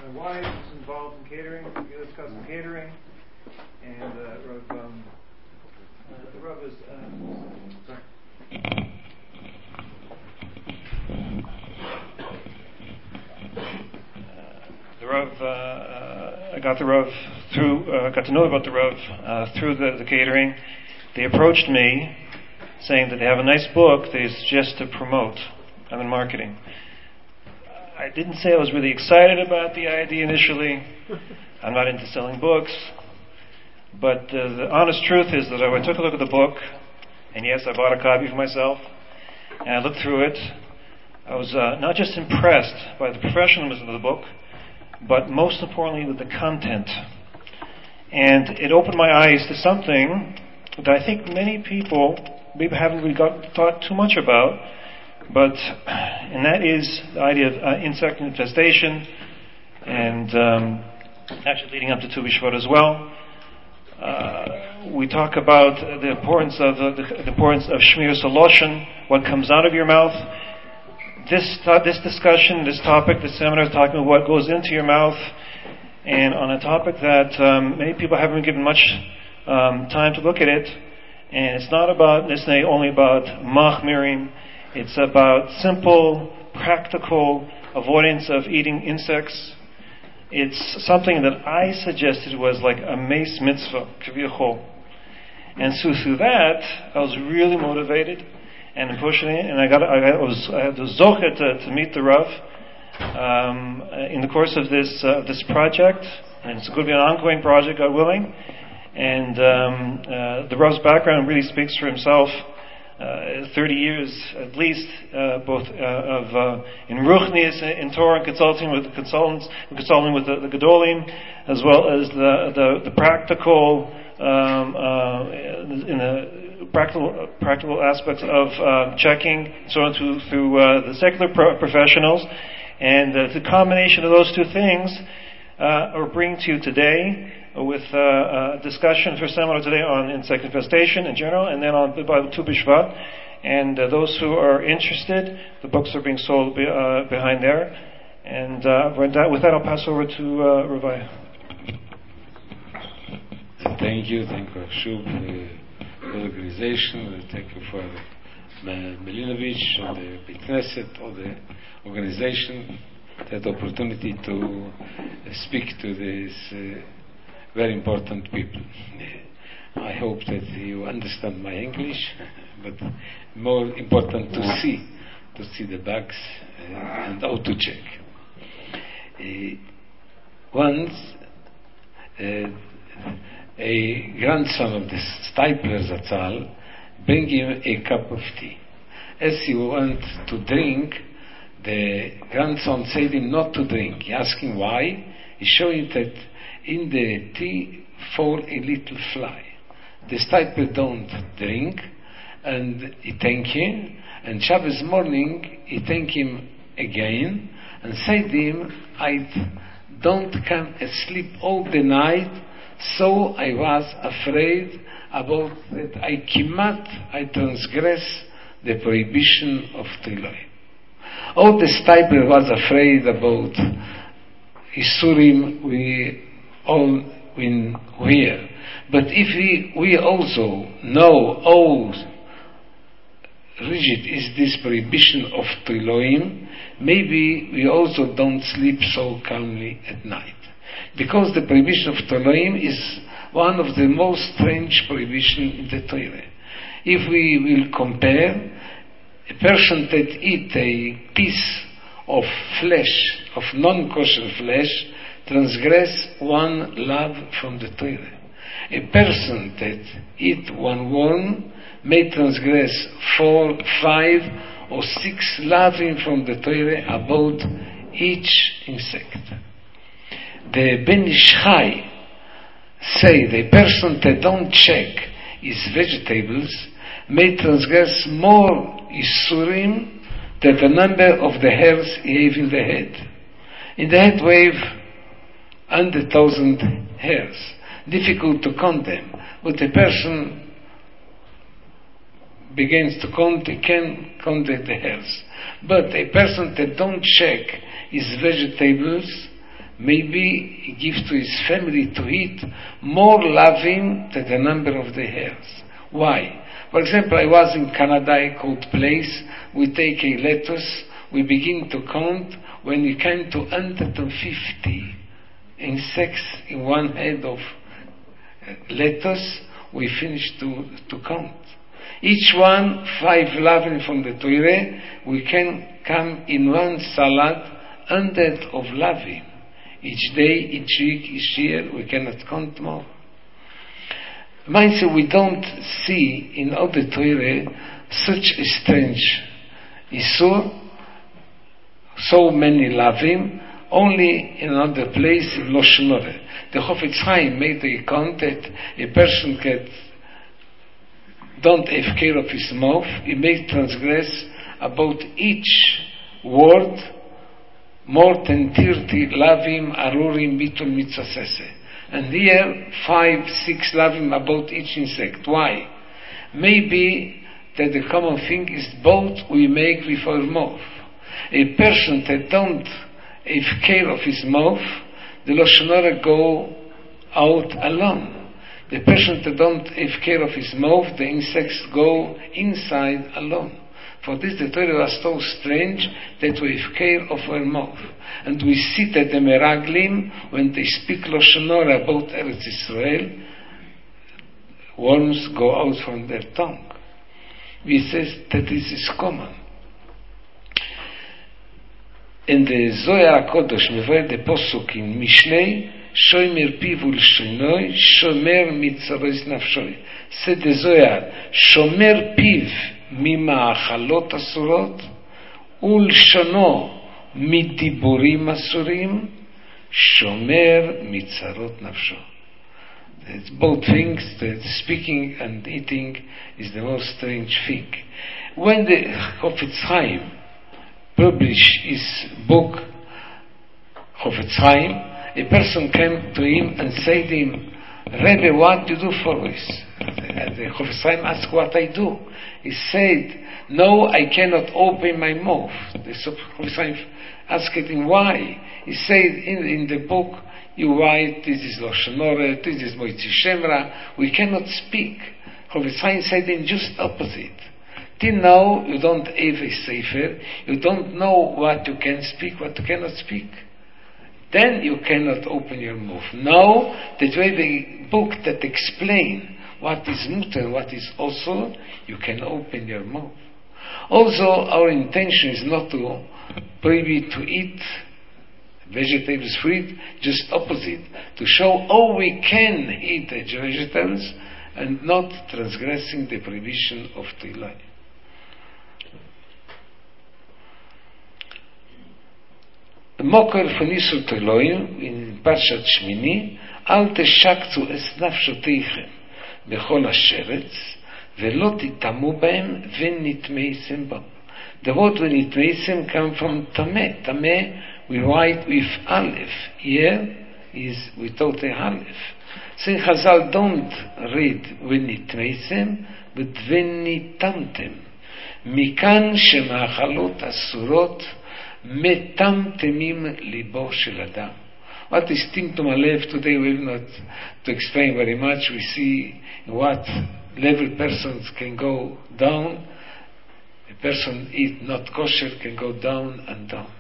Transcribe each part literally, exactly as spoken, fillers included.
my wife is involved in catering, U S Custom Catering, and uh, Rav, um, uh, the Rav is, uh, sorry. The Rav, uh, uh, I got the Rav through, uh, got to know about the Rav uh, through the, the catering. They approached me saying that they have a nice book they suggest to promote. I'm in marketing. I didn't say I was really excited about the idea initially. I'm not into selling books. But uh, the honest truth is that I took a look at the book, and yes, I bought a copy for myself, and I looked through it. I was uh, not just impressed by the professionalism of the book, but most importantly with the content. And it opened my eyes to something that I think many people maybe haven't really got thought too much about, but and that is the idea of uh, insect infestation, and um, actually leading up to Tu B'Shvat as well. Uh, we talk about the importance of uh, the, the importance of Shmiras HaLashon, what comes out of your mouth. This uh, this discussion, this topic, this seminar is talking about what goes into your mouth, and on a topic that um, many people haven't given much um, time to look at it. And it's not about necessarily only about machmirim. It's about simple, practical avoidance of eating insects. It's something that I suggested was like a mace mitzvah, kaviyachol. And so through that, I was really motivated and pushing it. And I got, I was, I had the zocher to, to meet the Rav um, in the course of this uh, this project, and it's going to be an ongoing project, God willing. And um, uh, the Rav's background really speaks for himself. Uh, thirty years at least, uh, both uh, of uh, in Ruchnius, in Torah, and consulting with the consultants, consulting with the, the Gedolim, as well as the the, the practical um, uh, in the practical practical aspects of uh, checking, so on through through uh, the secular pro- professionals, and uh, the combination of those two things uh, are bringing to you today with uh, a discussion for seminar today on insect infestation in general, and then on about Tu B'Shvat. And uh, those who are interested, the books are being sold be, uh, behind there. And uh, with, that, with that, I'll pass over to uh, Rabbi. Thank you, thank you, Shub, for the organization. Thank you for Milinovich and the Beit Knesset, all the organization, that opportunity to speak to this. Uh, very important people. I hope that you understand my English, but more important to see, to see the bugs uh, and how to check. Uh, once, uh, a grandson of the Steipler Zatzal bring him a cup of tea. As he went to drink, the grandson said him not to drink. He asked him why. He showed him that in the tea fall a little fly. The Steipler don't drink, and he thank him, and Shabbos morning he thank him again, and said to him, I don't come asleep all the night, so I was afraid about that I kimat, I transgress the prohibition of Triloi. All the Steipler was afraid about Isurim, we all in here. But if we, we also know how rigid is this prohibition of Triloim, maybe we also don't sleep so calmly at night. Because the prohibition of Triloim is one of the most strange prohibitions in the Torah. If we will compare, a person that eat a piece of flesh, of non-kosher flesh, transgress one love from the Torah. A person that eat one worm may transgress four, five, or six loving from the Torah about each insect. The Ben Ish Chai say the person that don't check his vegetables may transgress more Isurim than the number of the hairs he have in the head. In the head wave, one hundred thousand hairs. Difficult to count them. But a person begins to count, he can count the hairs. But a person that don't check his vegetables maybe he gives to his family to eat more lavim than the number of the hairs. Why? For example, I was in Canada, a cold place. We take a lettuce, we begin to count. When we came to one hundred fifty insects in one head of lettuce, we finished to, to count. Each one, five lavim from the Torah, we can come in one salad, hundred of lavim. Each day, each week, each year, we cannot count more. Mind you, we don't see in all the Torah such a strange Isur, so many lavim, only in another place in Lashon Hara. The Chofetz Chaim made a count that a person can don't have care of his mouth, he may transgress about each word more than thirty lavim arurim bitul mitzasese. And here, five, six lavim about each insect. Why? Maybe that the common thing is both we make with our mouth. A person that don't have care of his mouth, the Lashon Hara go out alone. The person that don't have care of his mouth, the insects go inside alone. For this the Torah was so strange that we have care of our mouth. And we see that the Meraglim, when they speak Lashon Hara about Eretz Israel, worms go out from their tongue. We say that this is common. In the Zohar HaKodesh, מבואר the posuk in Mishnei, shomer piv ulshonoi, shomer mitzaros nafshoi. Said the Zohar, shomer piv ממאכלות אסורות, ולשונו מדיבורים אסורים, שומר מצרות נפשו. It's both things, that speaking and eating is the most strange thing. When the Chofetz Chaim published his book, Chofetz Chaim, a person came to him and said to him, Rebbe, what do you do for us? The Chofetz Chaim asked what I do. He said, no, I cannot open my mouth. The Chofetz Chaim asked him why. He said, in, in the book, you write, this is Lashon Hara, this is Moitzi Shemra, we cannot speak. Chofetz Chaim said him just opposite. Till now, you don't have a sefer, you don't know what you can speak, what you cannot speak. Then you cannot open your mouth. Now that you have a book that explains what is mutar and what is also, you can open your mouth. Also, our intention is not to prohibit to eat vegetables, fruit, just opposite, to show how we can eat vegetables and not transgressing the prohibition of Tehillah. Mokor von Isur Teloim in Parshat Shmini, Al teshaktu es nafshoteichem bechol hasheretz velo titamu bahem venitmeisem bam. The word venitmeisem come from tameh. Tameh we write with aleph. Here is without a aleph. So Chazal don't read venitmeisem but venitamtem. Mikan shema'achalot asurot metamtemim libo shel adam. What is timtum alev today we will not to explain very much. We see in what level persons can go down. A person eat not kosher can go down and down.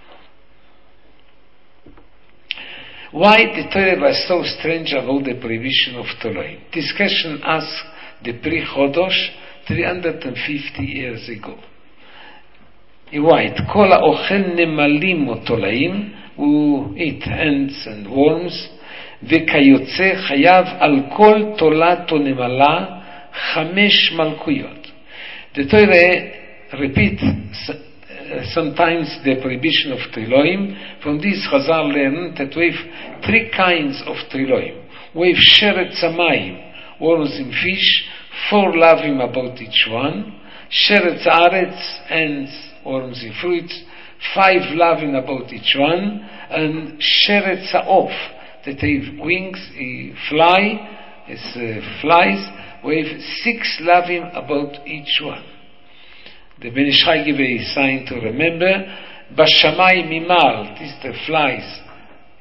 Why the Torah was so strange about the prohibition of Toloim? This question asked the Pri Chodosh three hundred fifty years ago. He write, Kol ha'ochel nemalim o tolaim, who eat ants and worms, v'kayotze chayav al kol tolat o nemala chamesh malkuyot. The Torah repeat sometimes the prohibition of Teloim. From this Chazal learn that we have three kinds of Teloim. We have Sheret Zamayim, worms in fish, four lavim about each one, Sheret Zaaretz, ants, worms in fruits, five lavim about each one, and Sheret Za'of, that have wings, a fly, as uh, flies, we have six lavim about each one. The Ben Ish Chai give a sign to remember, Bashamai Mimal, this the flies,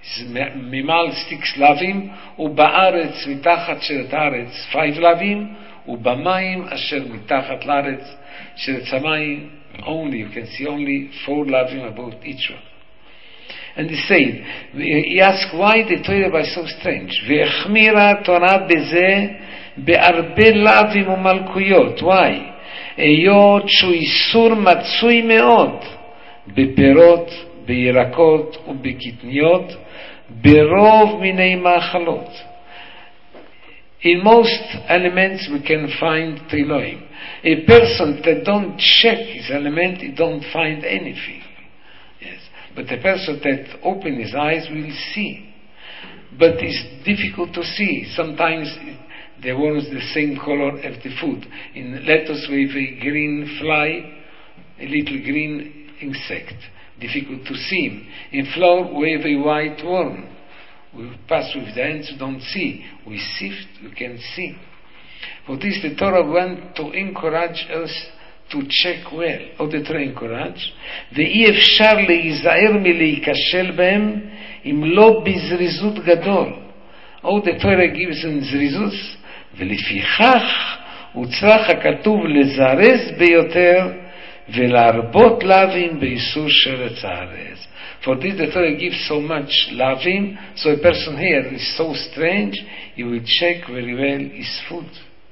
ממעל six לאווים, ובארץ מתחת שרת הארץ five לאווים, ובמים אשר מתחת לארץ שרת שמיים, only, you can see only four לאווים about each one. And he said, he asked why the Torah was so strange. והחמירה התורה בזה בהרבה לאווים ומלכויות. Why? היות שהוא איסור מצוי מאוד בפירות, בירקות ובקטניות, ברוב מיני מאכלות. In most elements we can find Elohim. A person that don't check his element, he don't find anything. Yes. But a person that open his eyes will see. But it's difficult to see. Sometimes the worms the same color as the food. In lettuce we have a green fly, a little green insect. Difficult to see him. In flour we have a white worm. We pass with the hands, we don't see. We sift, we can see. For this the Torah wants to encourage us to check well. Or the Torah encourage. ואי אפשר להיזהר מלהיכשל בהם אם לא בזריזות גדול. Or the Torah gives in זריזות. ולפיכך הוצרך הכתוב לזרז ביותר ולהרבות לאווים באיסור שרץ הארץ. For this the Torah gives so much loving, so a person here is so strange, he will check very well his food.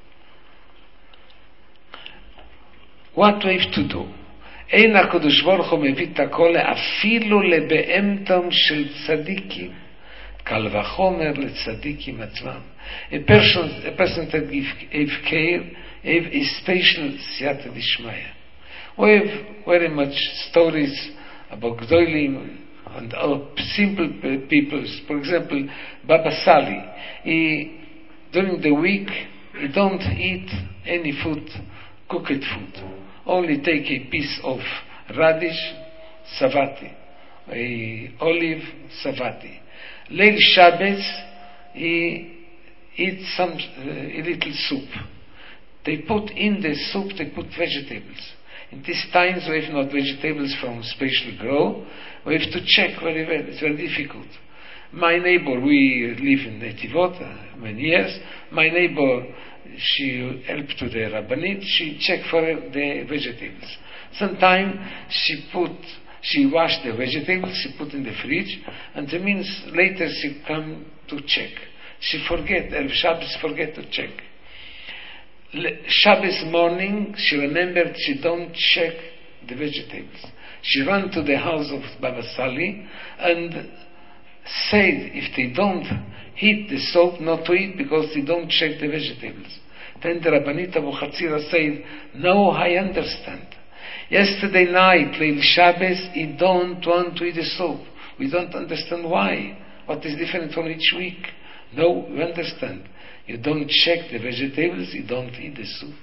What do we have to do? אין הקדוש ברוך הוא מביא את הכל אפילו לבהמתם של צדיקים, קל וחומר לצדיקים עצמם. A person, a person that give, have care, have a special siyata d'shmaya. We have very much stories about Gdolim and other simple people. For example, Baba Sali. He, during the week, he don't eat any food, cooked food. Only take a piece of radish, savati, a olive, savati. Leil Shabbos, he eats some uh, a little soup. They put in the soup, they put vegetables. In these times we have not vegetables from special grow. We have to check very well. It's very difficult. My neighbor, we live in Netivot uh, many years. My neighbor, she helped to the Rabbanit. She checked for the vegetables. Sometimes she put, she washed the vegetables, she put in the fridge, and it means later she come to check. She forget, El Shabbos forget to check. Shabbos morning, she remembered she don't check the vegetables. She ran to the house of Baba Sali and said if they don't heat the soap, not to eat because they don't check the vegetables. Then the Rabbanit Abu Chatzira said, no, I understand. Yesterday night, Leil Shabbos, he don't want to eat the soap. We don't understand why. What is different from each week? No, we understand. You don't check the vegetables, you don't eat the soup.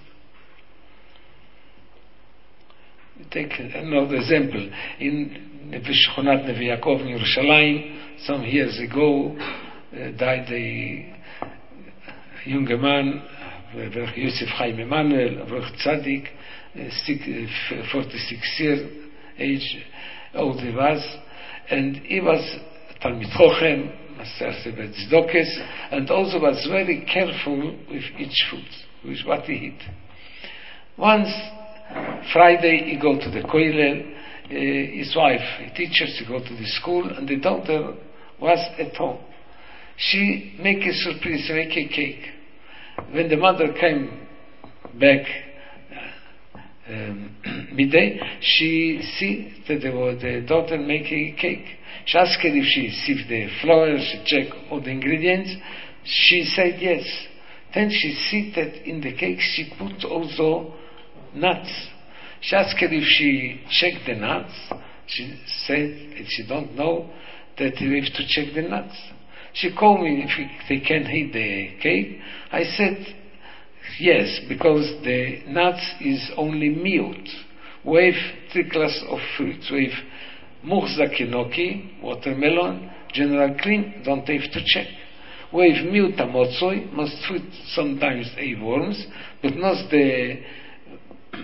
Take another example. In Shchonat Nevi Yaakov in Yerushalayim, some years ago, uh, died a young man, Yosef Chaim Emanuel, Avrich Tzadik, uh, forty-six years age, old he was, and he was Talmid Chochem, and also was very careful with each food, with what he eat. Once, Friday, he go to the kollel, uh, his wife, a teacher, she go to the school, and the daughter was at home. She make a surprise, make a cake. When the mother came back uh, um, midday, she see that the, the daughter make a cake. She asked her if she sieved the flour, she checked all the ingredients. She said yes. Then she see that in the cake she put also nuts. She asked her if she checked the nuts. She said that she don't know that you have to check the nuts. She called me if they can eat the cake. I said yes, because the nuts is only miut. We have three classes of fruits. We have Muchza Kinoki, watermelon, general clean, don't have to check. We have miut amotsoi, most fruit sometimes have worms, but not the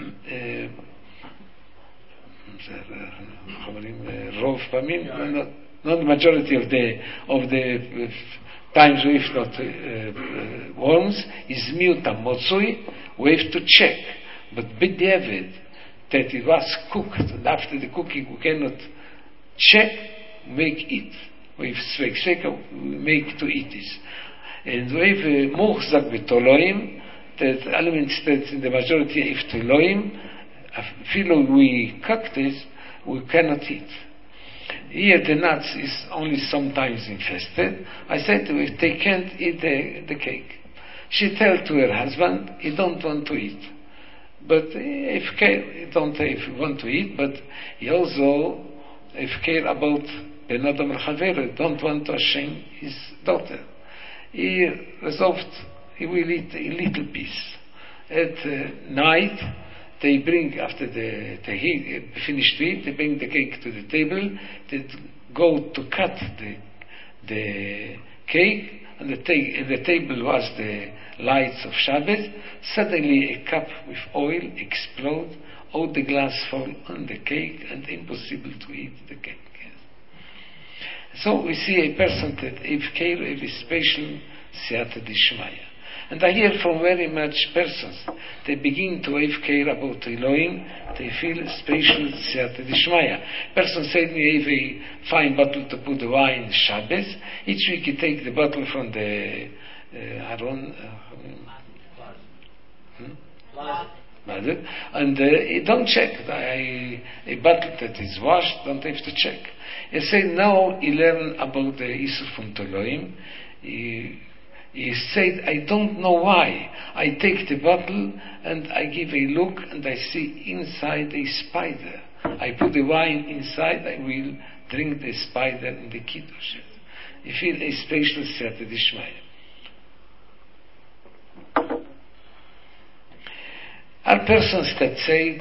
uh, רוב פעמים, not the majority of the of the uh, times we have not uh, uh, worms, is miuta motsui, we have to check. But b'diavad, that it was cooked, and after the cooking we cannot check, make it. We have svek sveka, we make to eat this. And we have muchzak b'toloim, that elements that in the majority of toloim, feel we cook this, we cannot eat. Here the nuts is only sometimes infested. I said to her, they can't eat the, the cake. She tell to her husband, he don't want to eat. But if he don't if he want to eat, but he also if care about the Nadam al-Chaver, don't want to shame his daughter. He resolved he will eat a little piece. At uh, night, they bring, after the, the he finished to eat, they bring the cake to the table, they go to cut the, the cake, and the, ta- the table was the lights of Shabbat. Suddenly a cup with oil explode, all the glass fall on the cake, and impossible to eat the cake. Yes. So we see a person that if care, if a special siyata dishmaya. And I hear from very much persons, they begin to have care about Elohim, they feel special siyata dishmaya. Person said me, I have a fine bottle to put the wine Shabbos. Each week you take the bottle from the uh, Aron, uh, hmm? and uh, you don't check. I, a bottle that is washed, don't have to check. You say now you learn about the Isur from Elohim. He said, I don't know why. I take the bottle and I give a look and I see inside a spider. I put the wine inside, I will drink the spider in the kiddush. You feel a special siyata dishmaya. Are persons that said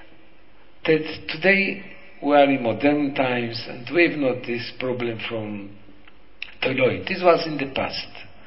that today we are in modern times and we have not this problem from Toloid. This was in the past.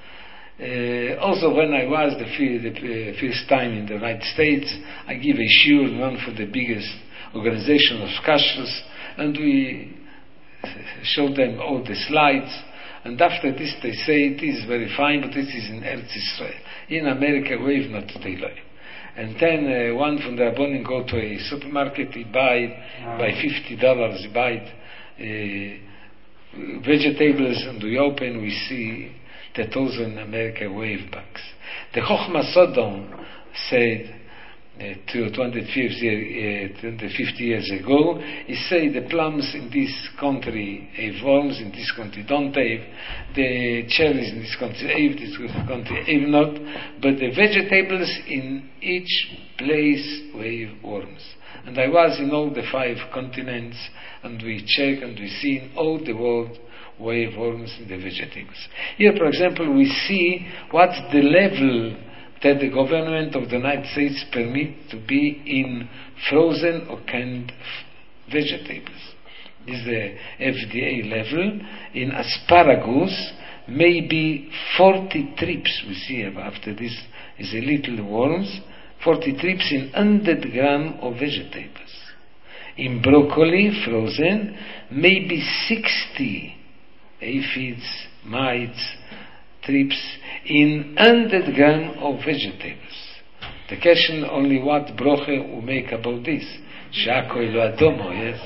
Uh, also, when I was the, f- the uh, first time in the United States, I give a shiur, one for the biggest organization of kashrus, and we showed them all the slides. And after this, they say it is very fine, but this is in Eretz Israel. In America, we have not Teiloi. And then uh, one from the Rabbonim go to a supermarket, he buy it by fifty dollars. He buy it, uh, vegetables, and we open, we see that also in America wave bugs. The Chochmah Sodom said uh, to twenty-fifty year, uh, twenty-fifty years ago, he said the plums in this country have worms, in this country don't have, the cherries in this country have, this country have not, but the vegetables in each place have worms. And I was in all the five continents, and we check and we see in all the world wave worms in the vegetables. Here, for example, we see what's the level that the government of the United States permit to be in frozen or canned vegetables. This is the F D A level. In asparagus, maybe forty trips we see after this is a little worms, forty trips in one hundred gram of vegetables. In broccoli, frozen, maybe sixty aphids, mites, trips in one hundred gram of vegetables. The question only what broche will make about this. Shako lo adomo, yes?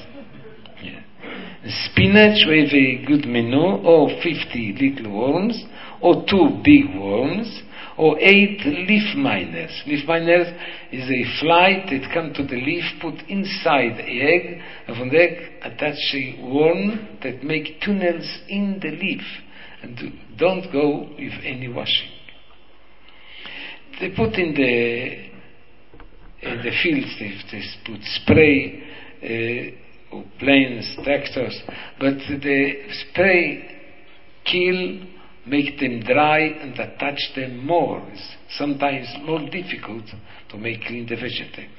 Yeah. Spinach with a good menu, or fifty little worms, or two big worms, or eight leaf miners. Leaf miners is a fly that come to the leaf, put inside the egg, and from the egg attach a worm that make tunnels in the leaf, and don't go with any washing. They put in the in the fields, they, they put spray, uh, planes, tractors, but the spray kill, make them dry and attach them more. It's sometimes more difficult to make clean the vegetables.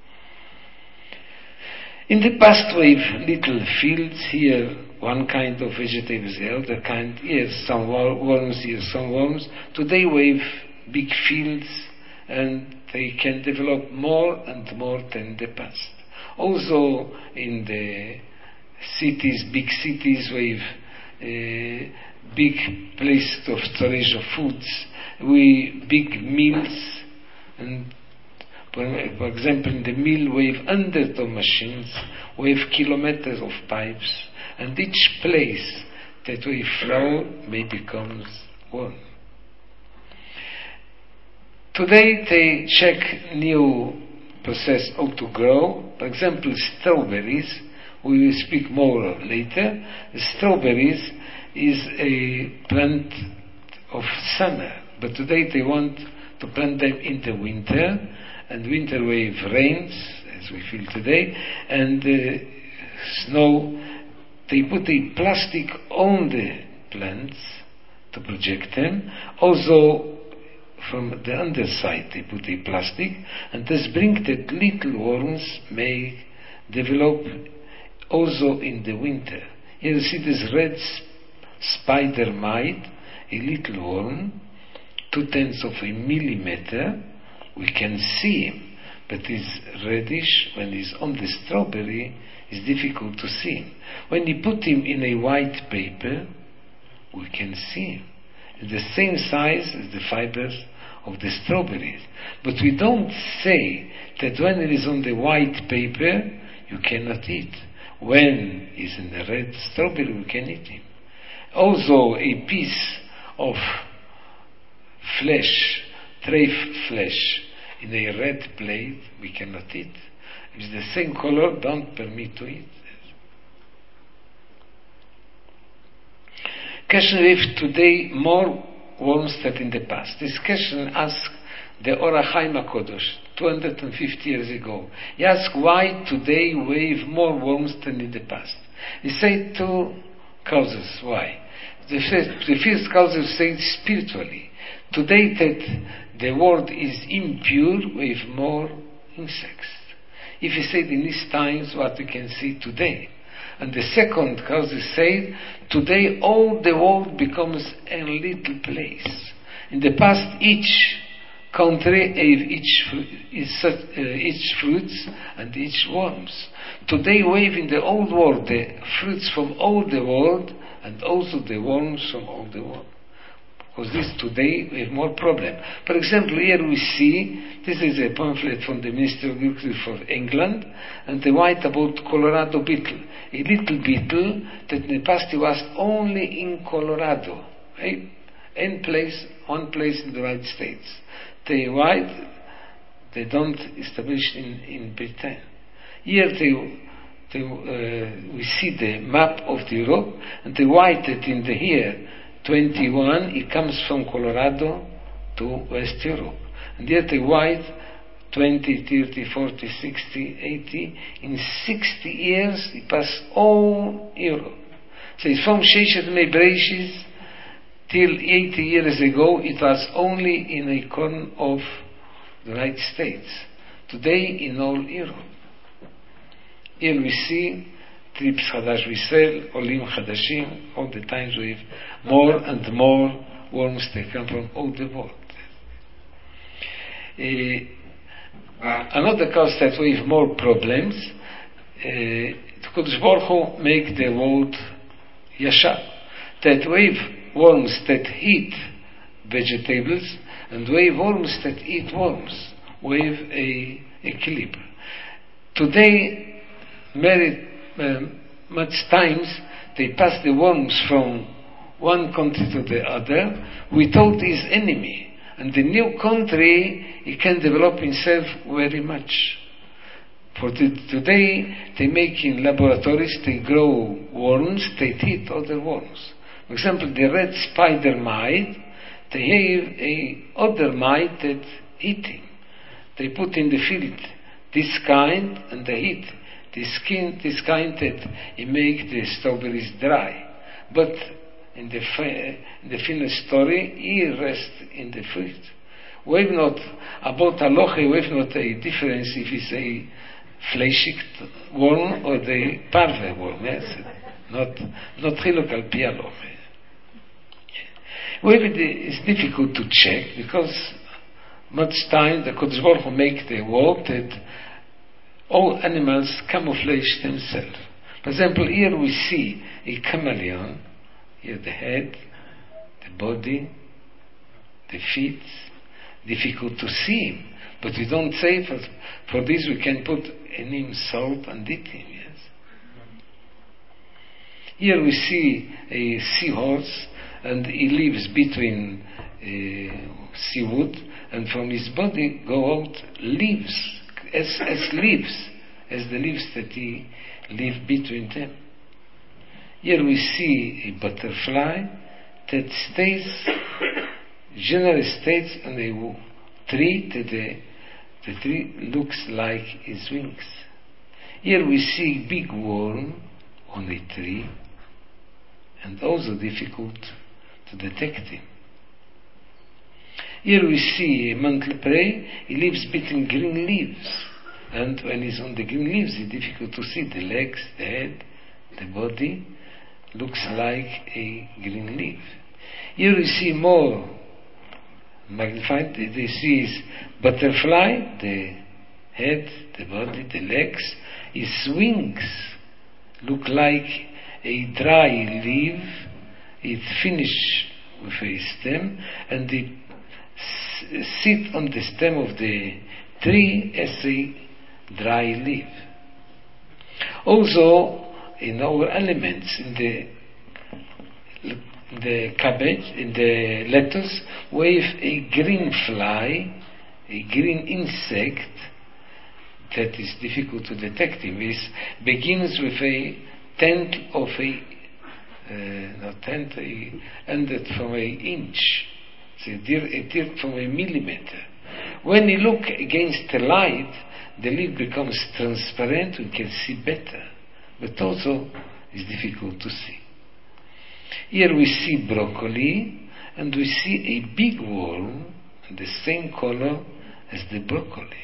In the past we have little fields here, one kind of vegetables, the other kind, here some worms, here some worms. Today we have big fields and they can develop more and more than the past. Also in the cities, big cities with uh, big place of storage of foods, with big mills, and for, for example, in the mill we have hundreds of machines, we have kilometers of pipes, and each place that we flour may becomes one. Today they check new process how to grow. For example, strawberries. We will speak more later. Strawberries is a plant of summer, but today they want to plant them in the winter, and winter wave rains, as we feel today, and uh, snow. They put a plastic on the plants to project them. Also, from the underside they put a plastic, and this brings that little worms may develop also in the winter. Here you see this red spider mite, a little worm, two tenths of a millimeter. We can see him, but he's reddish. When he's on the strawberry, it's difficult to see him. When you put him in a white paper, we can see him. It's the same size as the fibers of the strawberries. But we don't say that when it is on the white paper, you cannot eat. When it's in the red strawberry, we can eat him. Also, a piece of flesh, treif flesh, in a red plate, we cannot eat. If it's the same color, don't permit to eat. Question if today more worms than in the past. This question asked the Or HaChaim HaKodesh two hundred fifty years ago. He asked why today we have more worms than in the past. He said two causes why. The first, the first cause is said spiritually. Today that the world is impure, we have more insects. If you say in these times what we can see today. And the second cause is said, today all the world becomes a little place. In the past, each country have each, each, uh, each fruits and each worms. Today we have in the old world the fruits from all the world and also the worms from all the world. Because this today we have more problem. For example, here we see, this is a pamphlet from the Ministry of Agriculture for England, and they write about Colorado beetle. A little beetle that in the past it was only in Colorado, right? In place, one place in the United States. They write, they don't establish in, in Britain. Here they, they uh, we see the map of the Europe, and they write that in the year twenty-one, it comes from Colorado to West Europe. And yet the white, twenty, thirty, forty, sixty, eighty, in sixty years, it passed all Europe. So it's from Sheshet Mebreshis till eighty years ago, it was only in a corner of the United States. Today, in all Europe. Here we see trips Chadash V'Israel, Olim Chadashim, all the times we have more and more worms that come from all the world. Uh, another cause that we have more problems, uh, Kodesh Baruch Hu make the world yashar. That we have worms that eat vegetables, and we have worms that eat worms. We have a equilibrium. Today, very Um, much times they pass the worms from one country to the other without his enemy, and the new country it can develop himself very much. For the, today they make in laboratories, they grow worms, they eat other worms. For example, the red spider mite, they have a other mite that eating. They put in the field this kind and they eat. The skin, this kind that it make the strawberries dry. But in the, in the finished story, he rests in the fruit. We have not, about halacha, we have not a difference if it's a fleshig worm or the parve worm. Yes? Not, not chiluk al pi halacha. It's difficult to check because much time the Kodesh Baruch Hu make the world that all animals camouflage themselves. For example, here we see a chameleon, here the head, the body, the feet, difficult to see him, but we don't say for, for this we can put in him salt and eat him, yes. Here we see a seahorse, and he lives between uh, seawood, and from his body go out leaves, as, as leaves, as the leaves that he live between them. Here we see a butterfly that stays, generally stays on a tree, that the, the tree looks like his wings. Here we see a big worm on a tree, and also difficult to detect him. Here we see a mantle prey. He lives between green leaves, and when he's on the green leaves, it's difficult to see the legs, the head, the body. Looks like a green leaf. Here we see more magnified. This is butterfly, the head, the body, the legs. His wings look like a dry leaf. It finished with a stem, and it s- sit on the stem of the tree as a dry leaf. Also, in our elements, in the in the cabbage, in the lettuce, we have a green fly, a green insect that is difficult to detect. It begins with a tenth of a uh, not tenth, a ended from a inch, so a tenth from a millimeter. When you look against the light, the leaf becomes transparent. We can see better, but also is difficult to see. Here we see broccoli, and we see a big worm, the same color as the broccoli.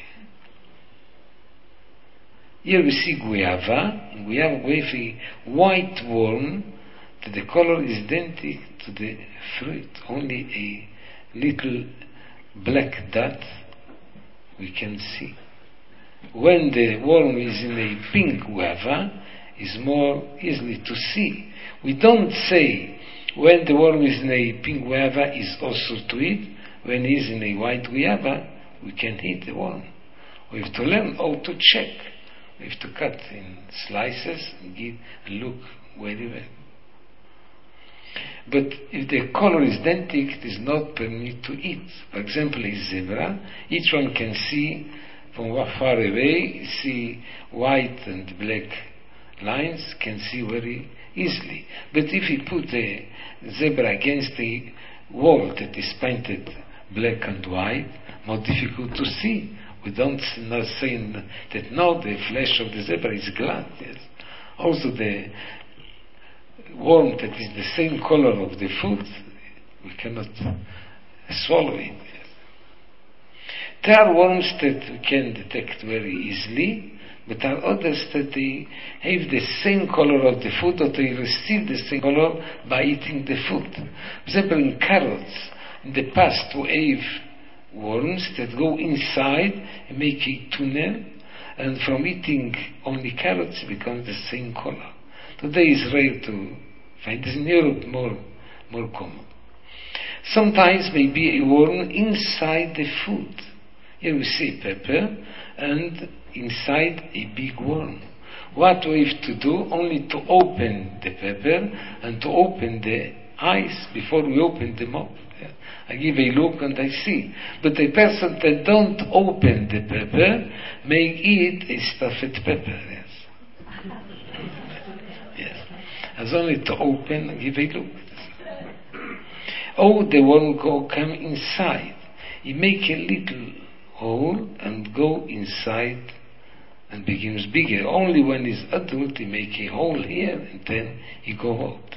Here we see guava. Guava with a white worm, that the color is identical to the fruit, only a little black dot we can see. When the worm is in a pink guava, is more easily to see. We don't say when the worm is in a pink guava is also to eat. When he is in a white guava, we can eat the worm. We have to learn how to check. We have to cut in slices and give and look very well. But if the color is identical, it is not permitted to eat. For example, a zebra, each one can see from far away, see white and black lines, can see very easily. But if you put a zebra against a wall that is painted black and white, more difficult to see. We don't not say that now the flesh of the zebra is glad. Yes. Also the worm that is the same color of the food, we cannot swallow it. Yes. There are worms that we can detect very easily, but there are others that they have the same color of the food, or they receive the same color by eating the food. For example, in carrots, in the past we have worms that go inside and make a tunnel, and from eating only carrots it becomes the same color. Today is rare to find this. In Europe more more common. Sometimes maybe a worm inside the food. Here we see pepper, and inside a big worm. What we have to do? Only to open the pepper and to open the eyes before we open the mouth. Yeah. I give a look and I see. But a person that don't open the pepper may eat a stuffed pepper. Yes. Yes. As only to open and give a look. Oh, the worm go come inside. He make a little hole and go inside and becomes bigger. Only when he's adult he make a hole here and then he go out.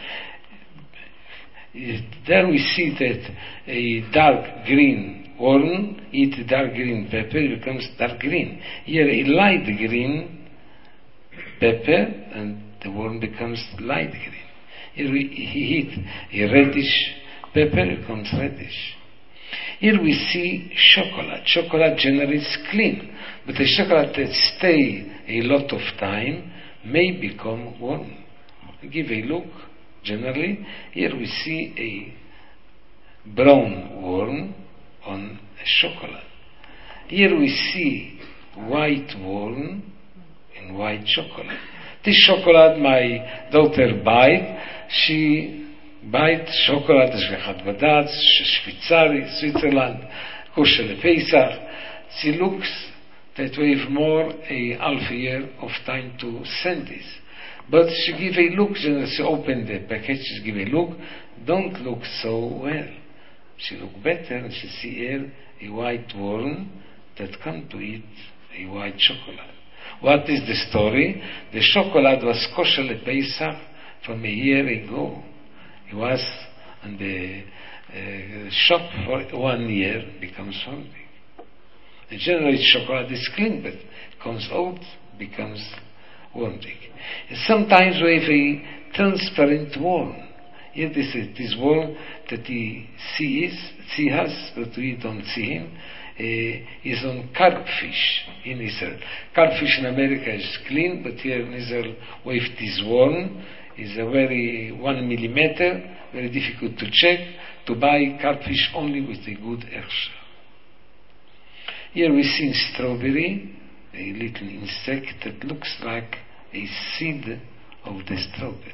There we see that a dark green worm eat dark green pepper, it becomes dark green. Here a light green pepper and the worm becomes light green. Here we, he eat a reddish pepper, it becomes reddish. Here we see chocolate. Chocolate generally is clean, but the chocolate that stay a lot of time may become worm. Give a look. Generally, here we see a brown worm on a chocolate. Here we see white worm in white chocolate. This chocolate my daughter bite. She bite chocolate shlechat badatz, Shvitzari, Switzerland, kosher lepesach. She looks that we have more a half a year of time to send this. But she give a look, she open the package, she give a look, don't look so well. She look better and she see here a white worm that come to eat a white chocolate. What is the story? The chocolate was kosher lepesach from a year ago. It was in the uh, shop for one year, becomes something. The general chocolate is clean, but comes out, becomes worming. Sometimes we have a transparent worm. Here this is this worm that he sees, see us, but we don't see him. Uh, is on carpfish in Israel. Carpfish in America is clean, but here in Israel we have this worm. Is a very one millimeter, very difficult to check. To buy carpfish only with a good Hechsher. Here we see strawberry, a little insect that looks like a seed of the strawberry.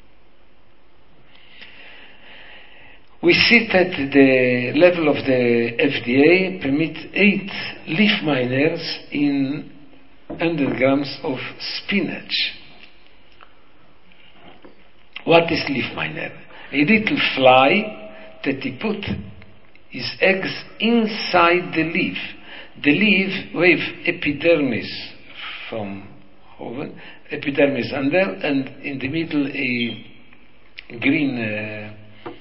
We see that the level of the F D A permit eight leaf miners in one hundred grams of spinach. What is leaf miner? A little fly that he put his eggs inside the leaf. The leaf with epidermis from over, epidermis under, and in the middle a green. Uh,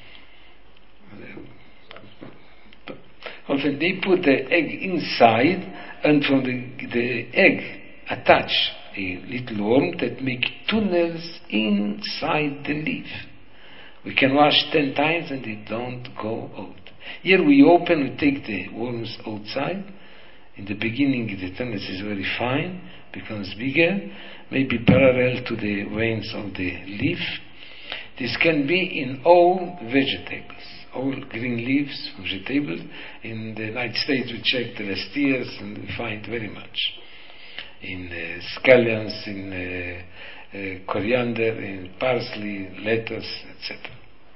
often they put the egg inside, and from the, the egg attach a little worm that make tunnels inside the leaf. We can wash ten times and they don't go out. Here we open, we take the worms outside. In the beginning the tunnels is very fine, becomes bigger, maybe parallel to the veins of the leaf. This can be in all vegetables, all green leaves, vegetables. In the United States we checked the last years and we find very much. In uh, scallions, in uh, uh, coriander, in parsley, lettuce, et cetera.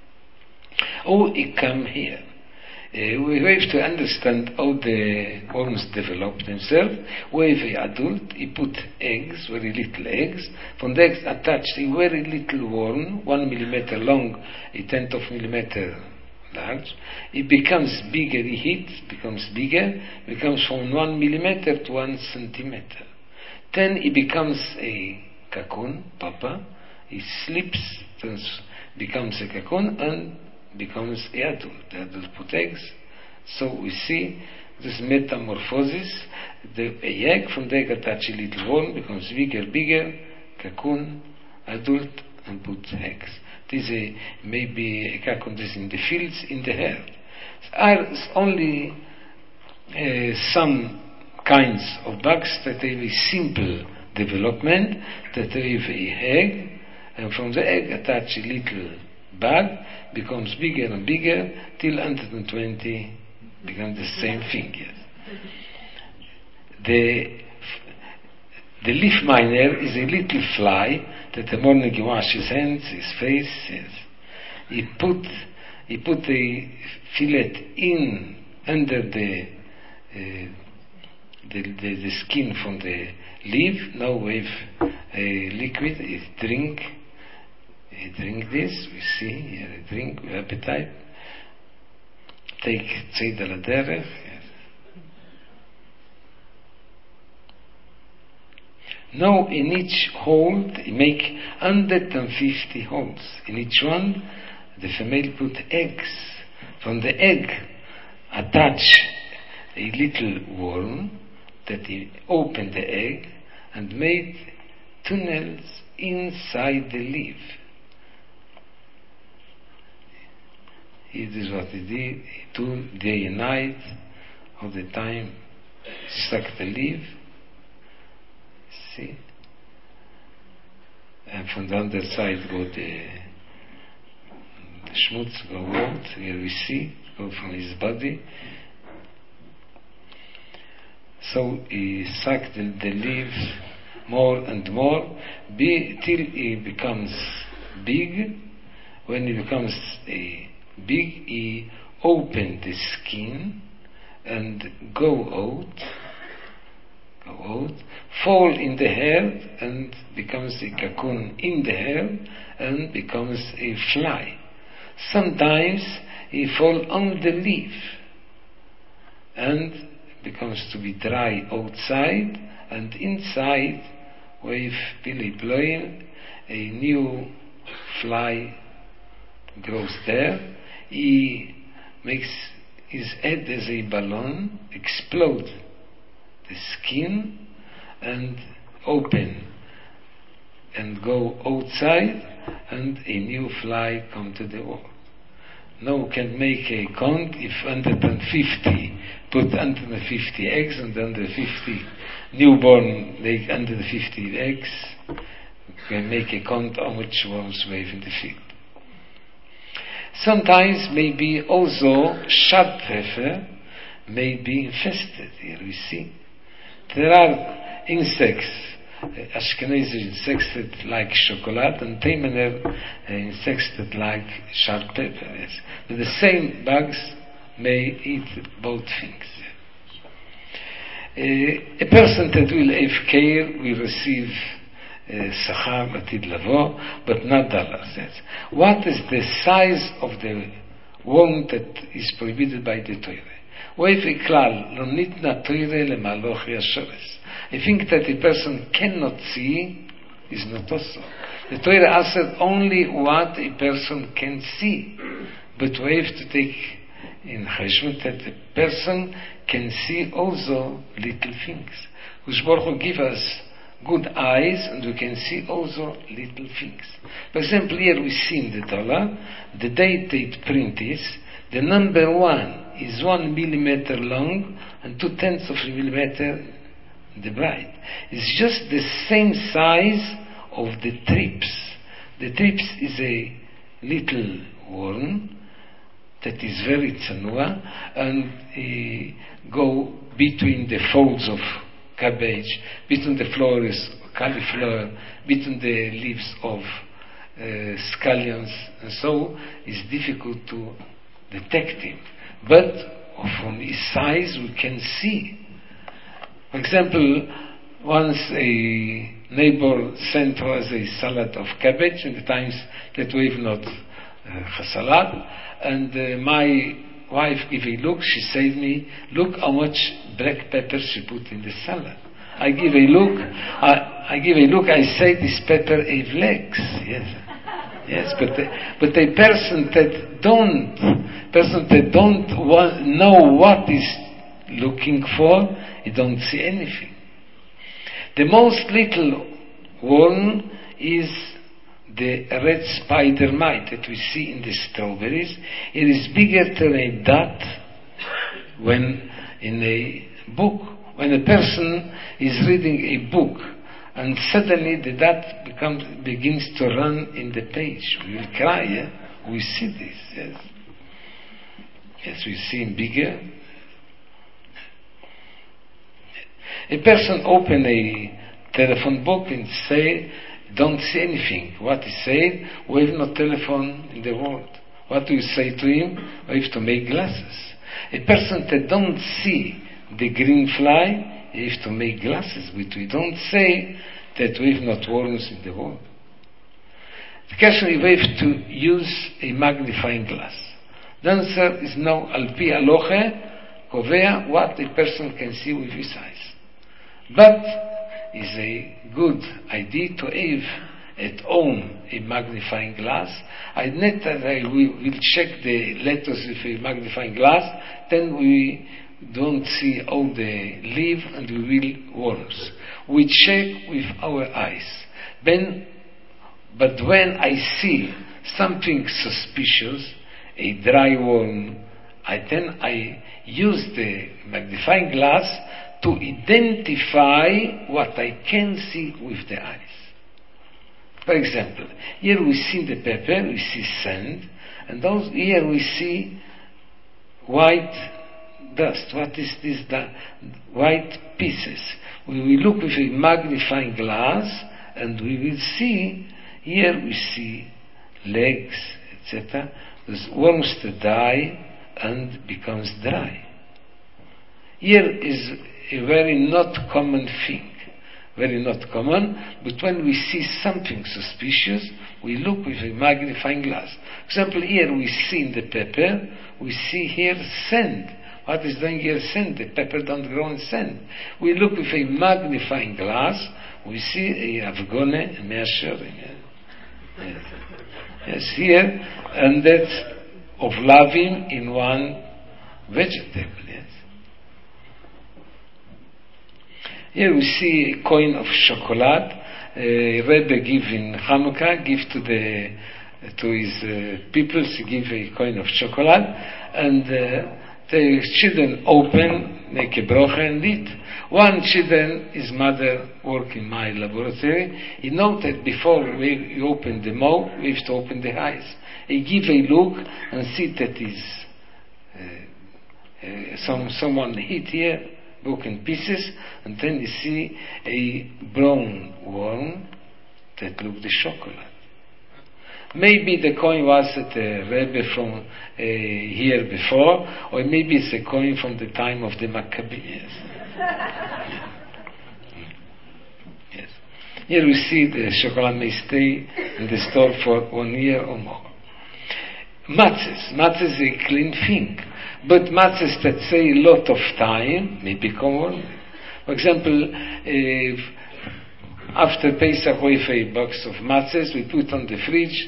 Oh, it come here. Uh, we have to understand how the worms develop themselves. We have an adult, he put eggs, very little eggs. From the eggs attached a very little worm, one millimeter long, a tenth of millimeter large. It becomes bigger, he heats, becomes bigger, becomes from one millimeter to one centimeter. Then he becomes a cocoon, papa. He sleeps, turns, becomes a cocoon, and becomes a adult. The adult put eggs. So we see this metamorphosis. The egg, from the egg attach a little worm, becomes bigger, bigger, cocoon, adult, and put eggs. This is a, maybe a cocoon this in the fields, in the herd. Are only uh, some kinds of bugs that have a simple development, that have a egg, and from the egg attach a little bug, becomes bigger and bigger, till one hundred twenty becomes the same thing. Yes. The, the leaf miner is a little fly that the morning he washes his hands, his face, yes. He put, he put a fillet in under the uh, The, the, the skin from the leaf. Now with a liquid, is drink, he drink this, we see here a drink with appetite. Take tzed al derech. Now in each hole, he make one hundred fifty holes. In each one, the female put eggs. From the egg, attach a little worm, that he opened the egg and made tunnels inside the leaf. It is what he did. He do day and night, all the time. He stuck the leaf. See? and from the other side go the, the schmutz, go out, here we see, go from his body. So he sucked the, the leaves more and more, be, till he becomes big. When he becomes a big, he opened the skin and go out, go out, fall in the hair and becomes a cocoon in the hair and becomes a fly. Sometimes he fall on the leaf and becomes to be dry outside, and inside with Billy Bloin a new fly grows there. He makes his head as a balloon, explode the skin and open and go outside, and a new fly come to the world. Now can make a count if one hundred fifty put one hundred fifty eggs and one hundred fifty newborn lay one hundred fifty eggs, can make a count how much worms wave in the field. Sometimes maybe also shad pepper may be infested. Here we see there are insects, Ashkenazi insects that like chocolate, and Taimaner insects that like sharp pepper. Yes. But the same bugs may eat both things. Uh, a person that will have care will receive sachar latid lavo, but not dollars. Yes. What is the size of the wound that is prohibited by the Torah? I think that a person cannot see is not also. The Torah asked only what a person can see, but we have to take in cheshbon that a person can see also little things. Hush Baruch Hu give us good eyes, and we can see also little things. For example, here we see in the Torah the date it print is the number one is one millimeter long and two tenths of a millimeter the bright. It's just the same size of the trips. The trips is a little worm that is very tsanua and uh, go between the folds of cabbage, between the flowers of cauliflower, between the leaves of uh, scallions, and so it's difficult to detect him. But from his size we can see. For example, once a neighbor sent us a salad of cabbage in the times that we have not uh, salad, and uh, my wife gave a look, she said me, look how much black pepper she put in the salad. I give a look, I, I give a look, I say this pepper have legs. Yes. Yes, but the, but a person that don't person that don't want, know what is looking for, he don't see anything. The most little worm is the red spider mite that we see in the strawberries. It is bigger than a dot when in a book. When a person is reading a book and suddenly the dot becomes begins to run in the page, we will cry. Yeah? We see this. Yes, yes, we see him bigger. A person open a telephone book and say, don't see anything. What he said, we have no telephone in the world. What do you say to him? We have to make glasses. A person that don't see the green fly, you have to make glasses, but we don't say that we have not worms in the world. The question is we have to use a magnifying glass. The answer is no. Al pi aloche kovea what a person can see with his eyes. But is a good idea to have at home a magnifying glass. I net that I will, will check the letters with a magnifying glass, then we don't see all the leaf and we will worms. We check with our eyes. Then, but when I see something suspicious, a dry worm, I then I use the magnifying glass to identify what I can see with the eyes. For example, here we see the pepper, we see sand, and those, here we see white dust. What is this? The white pieces. We will look with a magnifying glass, and we will see, here we see legs, et cetera. Those worms that die and becomes dry. Here is a very not common thing. Very not common, but when we see something suspicious, we look with a magnifying glass. For example, here we see in the pepper, we see here sand. What is doing here? Sand. The pepper don't grow in sand. We look with a magnifying glass, we see a avgone, a measure. Yes. Yes, here, and that's of lavim in one vegetable. Yes. Here we see a coin of chocolate. Uh, Rebbe give in Hanukkah, give to the to his uh, people, he give a coin of chocolate, and uh, the children open, make a brocha and eat. One children, his mother work in my laboratory. He noted before we open the mouth, we have to open the eyes. He give a look and see that is uh, uh, some someone hit here, broken pieces, and then you see a brown worm that look the chocolate. Maybe the coin was at the Rebbe from uh, here before, or maybe it's a coin from the time of the Maccabees. Yes. Here we see the chocolate may stay in the store for one year or more. Matzes. Matzes is a clean thing. But matzes that say a lot of time may become wormy. For example, if after Pesach we have a box of matzes, we put on the fridge,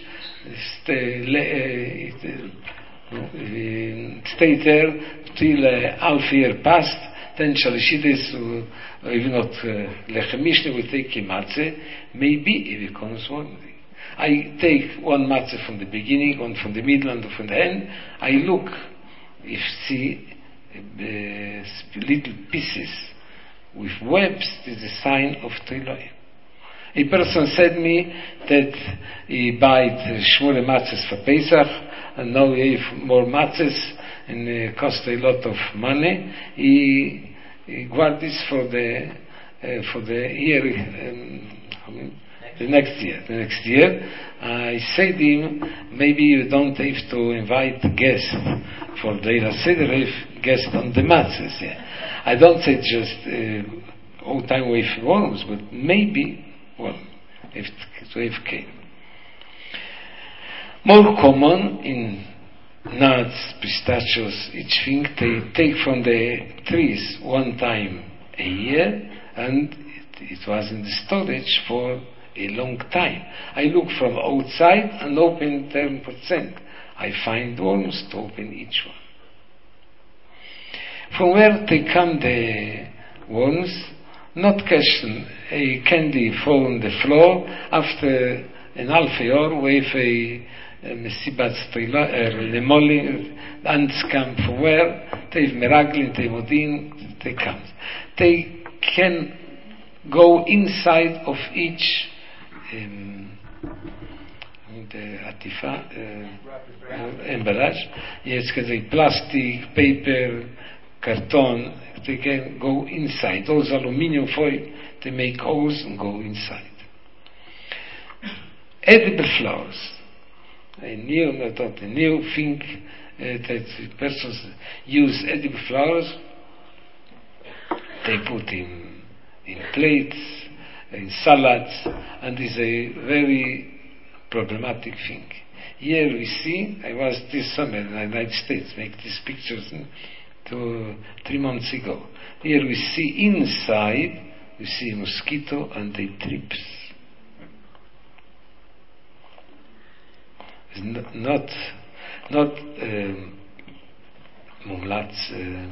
stay, uh, stay there till uh, half year passed, then Shalishidis, uh, even not Lechem Mishneh, we take a matzeh, maybe it becomes wormy. I take one matzah from the beginning, one from the middle, and from the end. I look, if see uh, little pieces with webs, is a sign of Toiloi. A person said me that he bought shmure matzahs for Pesach, and now he have more matzahs, and it uh, cost a lot of money. He, he guard this for the uh, for the year. Um, The next year, the next year, I said to him, maybe you don't have to invite guests for the Leila Seder, have guests on the matzahs. Yeah. I don't say just uh, all time with worms, but maybe, well, if to have came. More common in nuts, pistachios, each thing they take from the trees one time a year, and it, it was in the storage for a long time. I look from outside and open ten percent. I find worms to open each one. From where they come the worms? Not question. A candy fall on the floor. After an half hour, we have a mesibat lemoli. Ants come from where? They have meraglin, they modin, they come. They can go inside of each Um, the atifa uh, emballage. Yes, because a plastic, paper, carton, they can go inside. Those aluminium foil, they make holes and go inside. Edible flowers. A new, not a new thing uh, that persons use edible flowers. They put in in plates, in salads, and is a very problematic thing. Here we see, I was this summer in the United States, make these pictures to three months ago. Here we see inside, we see a mosquito and they trips. It's not, not, not um, mumlats, uh,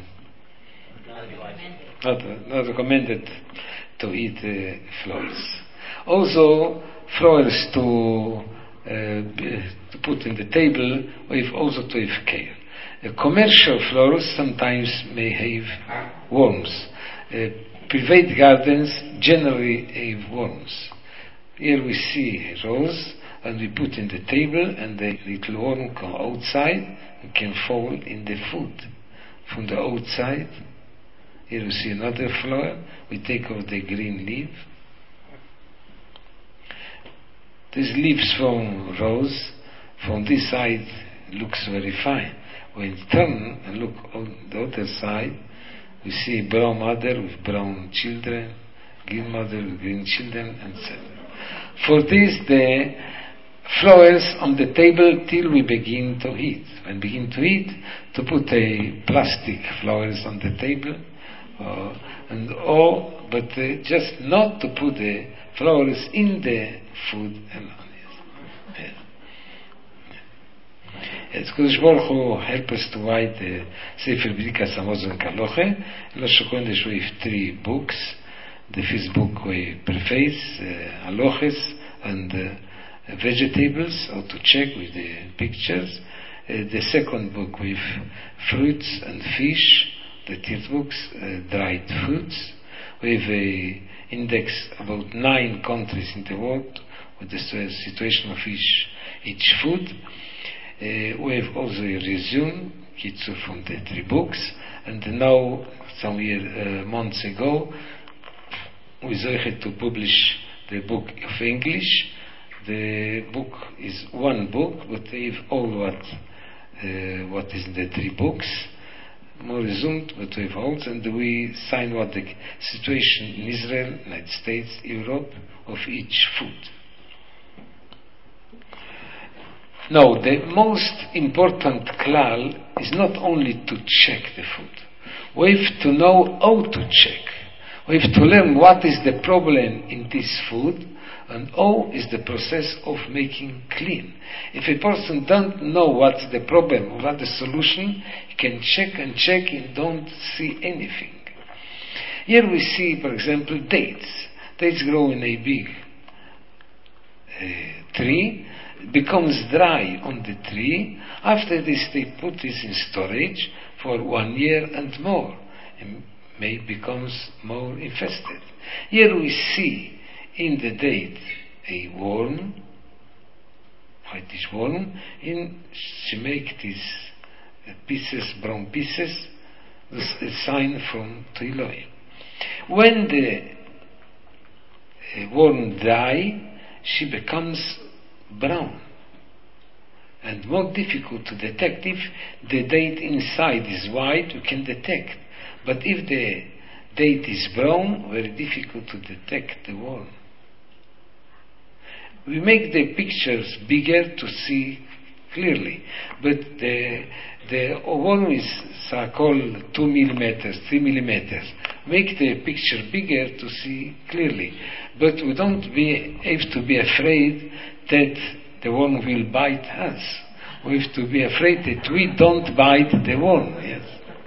not, not recommended to eat uh, flowers. Also, flowers to uh, to put in the table, with also to have care. Uh, commercial flowers sometimes may have worms. Uh, private gardens generally have worms. Here we see a rose, and we put in the table, and the little worm come outside and can fall in the food from the outside. Here we see another flower. We take off the green leaf. These leaves from rose, from this side, looks very fine. When we turn and look on the other side, we see a brown mother with brown children, green mother with green children, and so on. For this, the flowers on the table till we begin to eat. When we begin to eat, to put a plastic flowers on the table, uh, and all, but uh, just not to put the flowers in the food alone. Yes. Yes. Kodesh Baruch Hu help us to write the Sefer Birkas Hamazon Kaloche. Rosh Chodesh we have three books. The first book we preface, uh, Aloches and uh, vegetables, how to check with the pictures. Uh, the second book with fruits and fish. The third books, uh, dried fruits. We have a index about nine countries in the world with the situation of each, each food. Uh, we have also a resume, Kitsu, from the three books, and now, some year, uh, months ago, we started to publish the book of English. The book is one book, but they have all what uh, what is in the three books, more resumed, but we have also, and we sign what the situation in Israel, United States, Europe, of each food. Now, the most important klal is not only to check the food. We have to know how to check. We have to learn what is the problem in this food and how is the process of making clean. If a person don't know what's the problem or what the solution, he can check and check and don't see anything. Here we see, for example, dates. Dates grow in a big uh, tree, becomes dry on the tree. After this, they put this in storage for one year and more. And may becomes more infested. Here we see in the date a worm, whitish worm, and she make these pieces, brown pieces, a sign from Elohim. When the worm die, she becomes brown and more difficult to detect. If the date inside is white, we can detect. But if the date is brown, very difficult to detect the worm. We make the pictures bigger to see clearly, but the the worm is so called two millimeters, three millimeters. Make the picture bigger to see clearly, but we don't be have to be afraid that the worm will bite us. We have to be afraid that we don't bite the worm. Yes.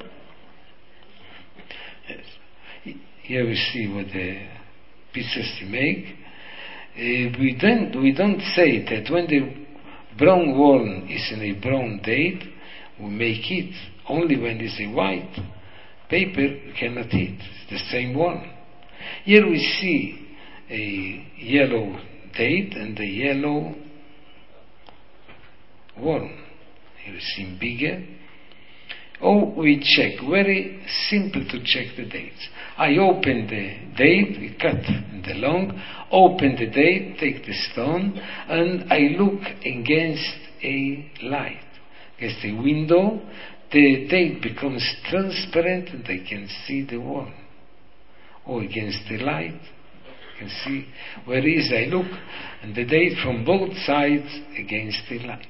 Here we see what the pieces we make. Uh, we don't we don't say that when the brown worm is in a brown date, we make it. Only when it's a white paper, we cannot eat. It's the same one. Here we see a yellow date and a yellow worm. Here we see bigger. Oh, we check. Very simple to check the dates. I open the date, we cut the long, open the date, take the stone, and I look against a light, against a window. The date becomes transparent and I can see the worm. Or against the light, I can see where is I look, and the date from both sides against the light.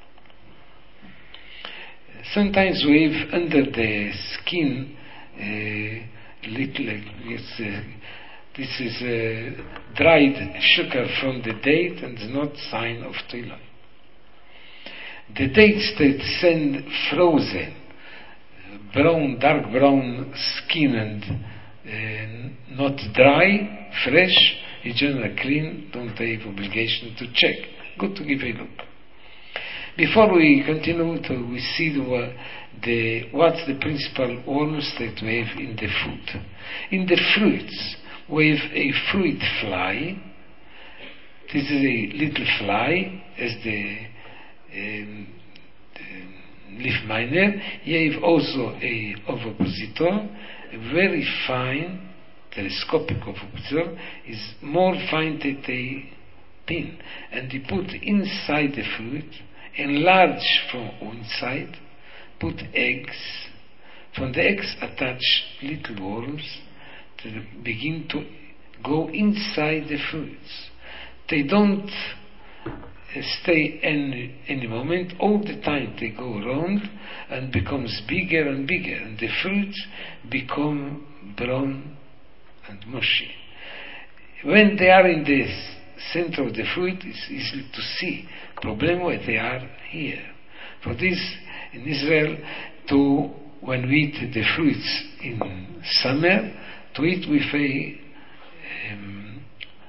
Sometimes we have under the skin uh, little, it's, uh, this is uh, dried sugar from the date and not sign of Tehillah. The dates that send frozen, brown, dark brown skin and uh, not dry, fresh, in general clean, don't have obligation to check. Good to give a look. Before we continue to we see the, the what's the principal worms that we have in the food. In the fruits, we have a fruit fly. This is a little fly, as the, um, the leaf miner. You have also a ovipositor, a very fine telescopic ovipositor, is more fine than a pin, and you put inside the fruit, enlarge from inside, put eggs. From the eggs attach little worms that begin to go inside the fruits. They don't stay any, any moment. All the time they go around and becomes bigger and bigger, and the fruits become brown and mushy. When they are in the center of the fruit, it's easy to see. Problem where they are here. For this, in Israel, to when we eat the fruits in summer, to eat with a um,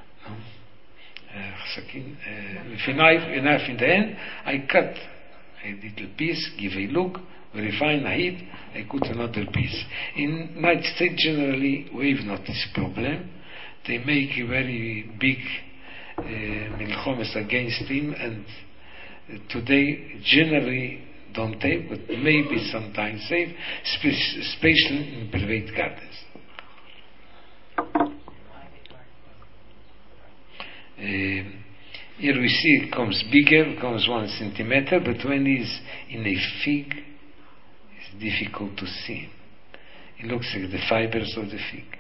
uh, with a knife, a knife in the hand, I cut a little piece, give a look, very fine, I eat, I cut another piece. In United States, generally, we have not this problem. They make a very big uh, milchomes against him, and uh, today, generally, don't have, but maybe sometimes save, especially in private gardens. Uh, here we see it comes bigger, becomes one centimeter, but when it's in a fig, it's difficult to see. It looks like the fibers of the fig.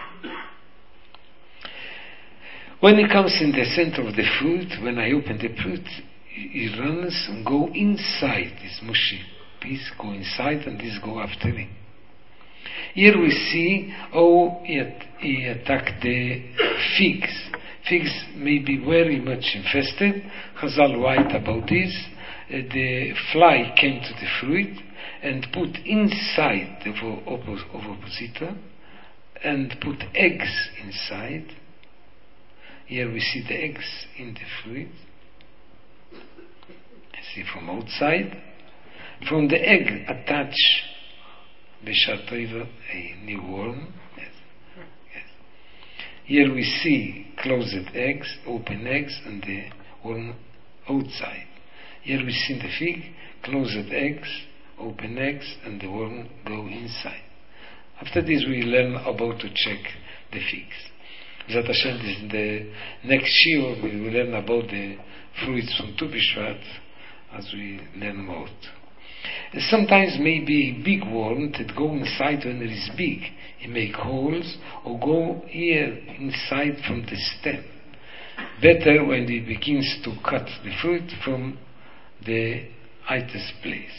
When it comes in the center of the fruit, when I open the fruit, it runs and go inside this mushy piece, go inside, and this go after it. Here we see how he, he attacked the figs. Figs may be very much infested. Chazal write about this. Uh, the fly came to the fruit and put inside the ovipositor and put eggs inside. Here we see the eggs in the fruit. See from outside. From the egg attach B'Shat a new worm. Yes. Yes. Here we see closed eggs, open eggs, and the worm outside. Here we see the fig, closed eggs, open eggs, and the worm go inside. After this we learn about to check the figs. Zat Hashem, in the next shiur we will learn about the fruits from Tu B'Shvat as we learn more. Sometimes maybe a big worm that go inside when it is big. It make holes or go here inside from the stem. Better when it begins to cut the fruit from the highest place.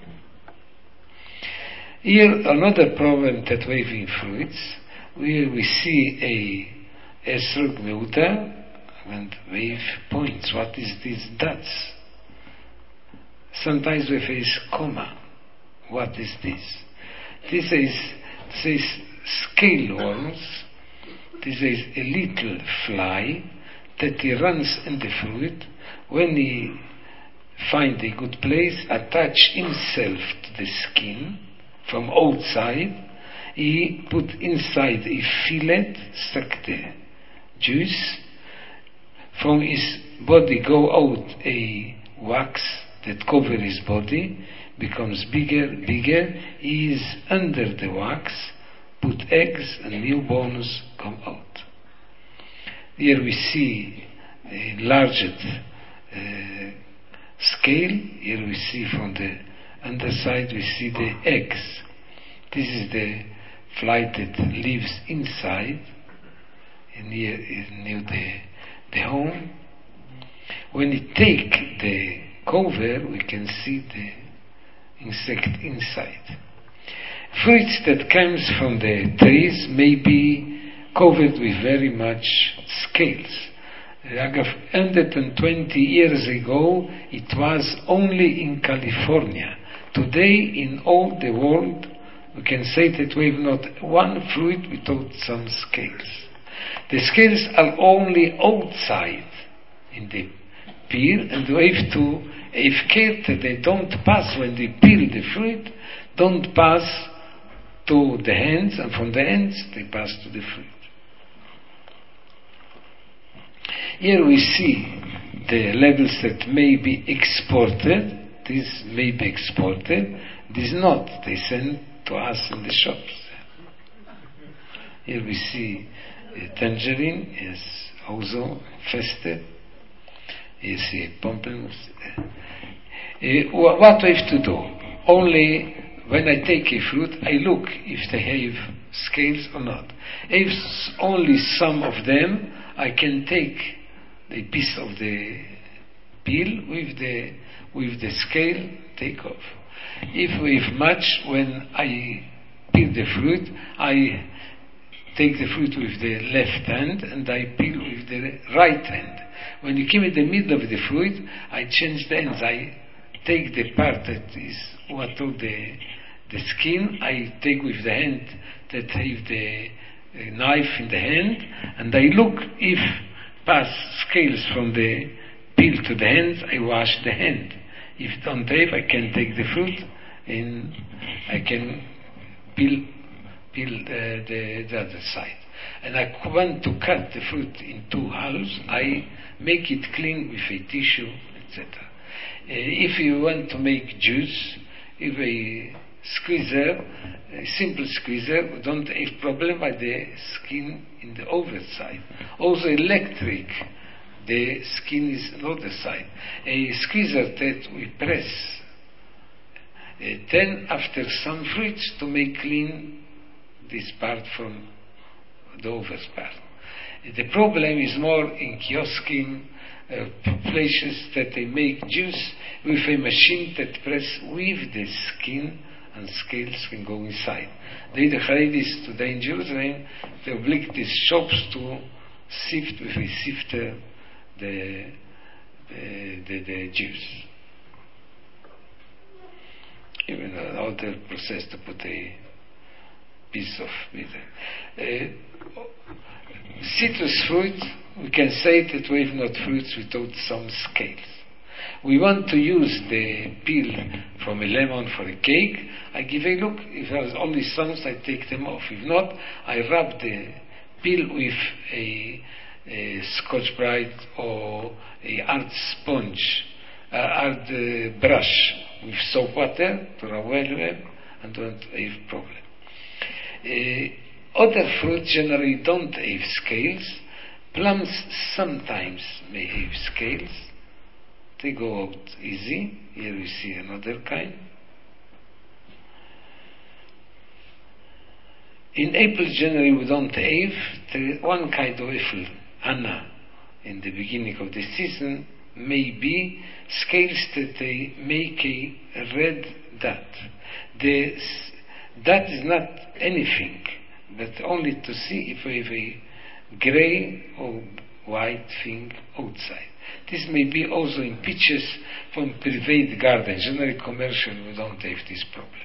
Here another problem that we have in fruits, where we see a Esrog Meuta, and we have points. What is this dots? Sometimes we face comma. What is this? This is, this is scale worms. This is a little fly that he runs in the fruit. When he find a good place, attach himself to the skin from outside. He put inside a fillet, suck the juice. From his body go out a wax that cover his body, becomes bigger, bigger. He is under the wax, put eggs and newborns come out. Here we see a enlarged uh, scale. Here we see from the underside we see the eggs. This is the fly that lives inside, and near, near the, the home. When you take the cover, we can see the insect inside. Fruits that comes from the trees may be covered with very much scales. one hundred twenty years ago, it was only in California. Today, in all the world, we can say that we have not one fruit without some scales. The scales are only outside in the peel, and we have to have care that they don't pass when they peel the fruit, don't pass to the hands, and from the hands they pass to the fruit. Here we see the levels that may be exported. This may be exported. This not. They send to us in the shops. Here we see a tangerine is also infested. You see pamplemousse. Uh, what I have to do? Only when I take a fruit, I look if they have scales or not. If only some of them, I can take a piece of the peel with the with the scale, take off. If we have much, when I peel the fruit, I take the fruit with the left hand and I peel with the right hand. When you come in the middle of the fruit, I change the ends. I take the part that is what of the the skin. I take with the hand that have the uh, knife in the hand, and I look if pass scales from the peel to the hand. I wash the hand. If don't have, I can take the fruit and I can peel peel uh, the, the other side. And I want to cut the fruit in two halves. I make it clean with a tissue, et cetera. Uh, if you want to make juice, if a squeezer, a simple squeezer, don't have problem by the skin in the overside. Also electric, the skin is on the other side. A squeezer that we press, uh, then after some fruits to make clean this part from the over part. The problem is more in kiosking, uh, places that they make juice with a machine that press with the skin and scales can go inside. They the Haredis today in Jerusalem, they oblige these shops to sift with a sifter the the, the, the juice. Even another process to put a piece of bitter. Uh, citrus fruit, we can say that we have not fruits without some scales. We want to use the peel from a lemon for a cake. I give a look. If there's only some, I take them off. If not, I rub the peel with a, a Scotch Brite or a hard sponge, a hard uh, brush with soap water to rub well, and don't have problem. Uh, other fruits generally don't have scales. Plums sometimes may have scales. They go out easy. Here we see another kind. In apples generally we don't have. There is one kind of apple, Anna, in the beginning of the season, may be scales that they make a red dot. The That is not anything, but only to see if we have a grey or white thing outside. This may be also in peaches from private garden. Generally commercial, we don't have this problem.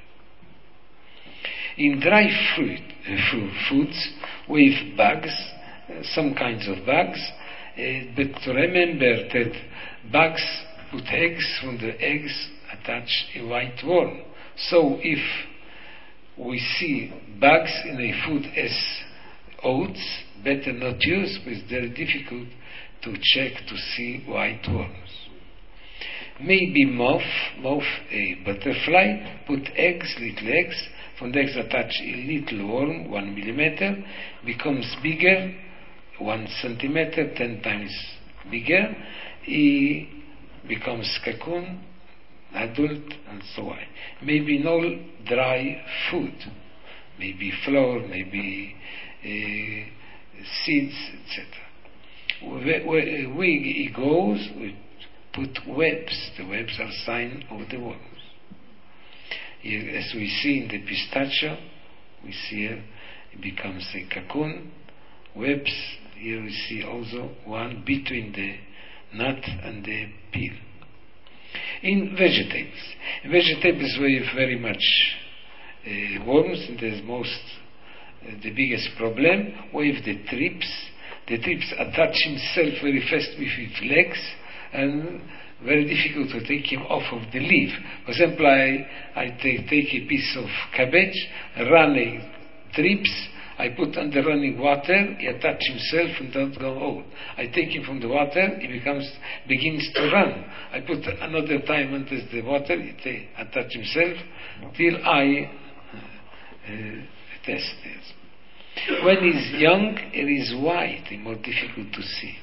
In dry fruit, uh, fruit foods, we have bugs, uh, some kinds of bugs, uh, but to remember that bugs put eggs, from the eggs attach a white worm. So if we see bugs in a food as oats, better not use, but it's very difficult to check to see white worms. Maybe moth, moth a butterfly, put eggs, little eggs, from the eggs attach a little worm, one millimeter, becomes bigger, one centimeter, ten times bigger, he becomes cocoon, adult, and so on. Maybe in all dry food, maybe flour, maybe uh, seeds, et cetera. Where, where wig it goes, we put webs. The webs are sign of the worms. Here, as we see in the pistachio, we see here it becomes a cocoon. Webs. Here we see also one between the nut and the peel. In vegetables, in vegetables we have very much uh, worms, and there's most uh, the biggest problem. We have the thrips. The thrips attach himself very fast with his legs, and very difficult to take him off of the leaf. For example, I, I take, take a piece of cabbage, run a thrips, I put under running water, he attach himself and don't go out. I take him from the water, he becomes begins to run. I put another time under the water, he attach himself till I uh, test it. When he's young, it is white and more difficult to see.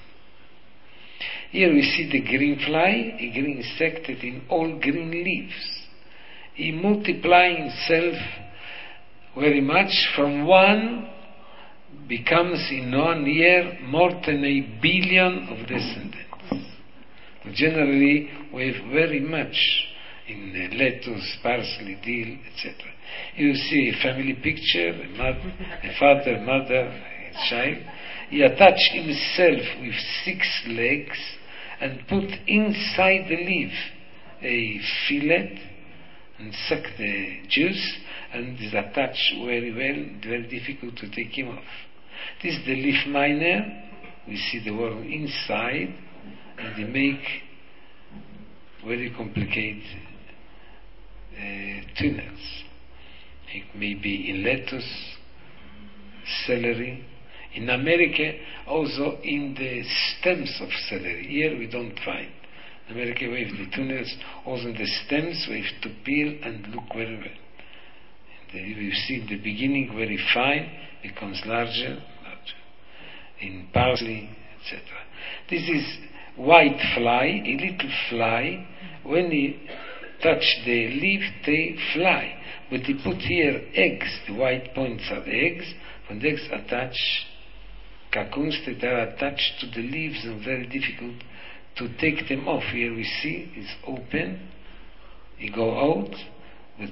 Here we see the green fly, a green insect that in all green leaves. He multiplying himself very much. From one becomes in one year more than a billion of descendants. Generally, we have very much in uh, lettuce, parsley, dill, et cetera. You see a family picture, a, mother, a father, mother, a child. He attached himself with six legs and put inside the leaf a fillet and suck the juice, and is attached very well, very difficult to take him off. This is the leaf miner. We see the worm inside, and they make very complicated uh, tunnels. It may be in lettuce, celery. In America, also in the stems of celery. Here we don't find. In America we have the tunnels, also in the stems we have to peel and look very well. The, we see the beginning very fine, becomes larger, larger. In parsley, et cetera. This is white fly, a little fly. When he touch the leaf, they fly. But he put here eggs. The white points are eggs. When the eggs attach cocoons that are attached to the leaves and very difficult to take them off. Here we see it's open. You go out, but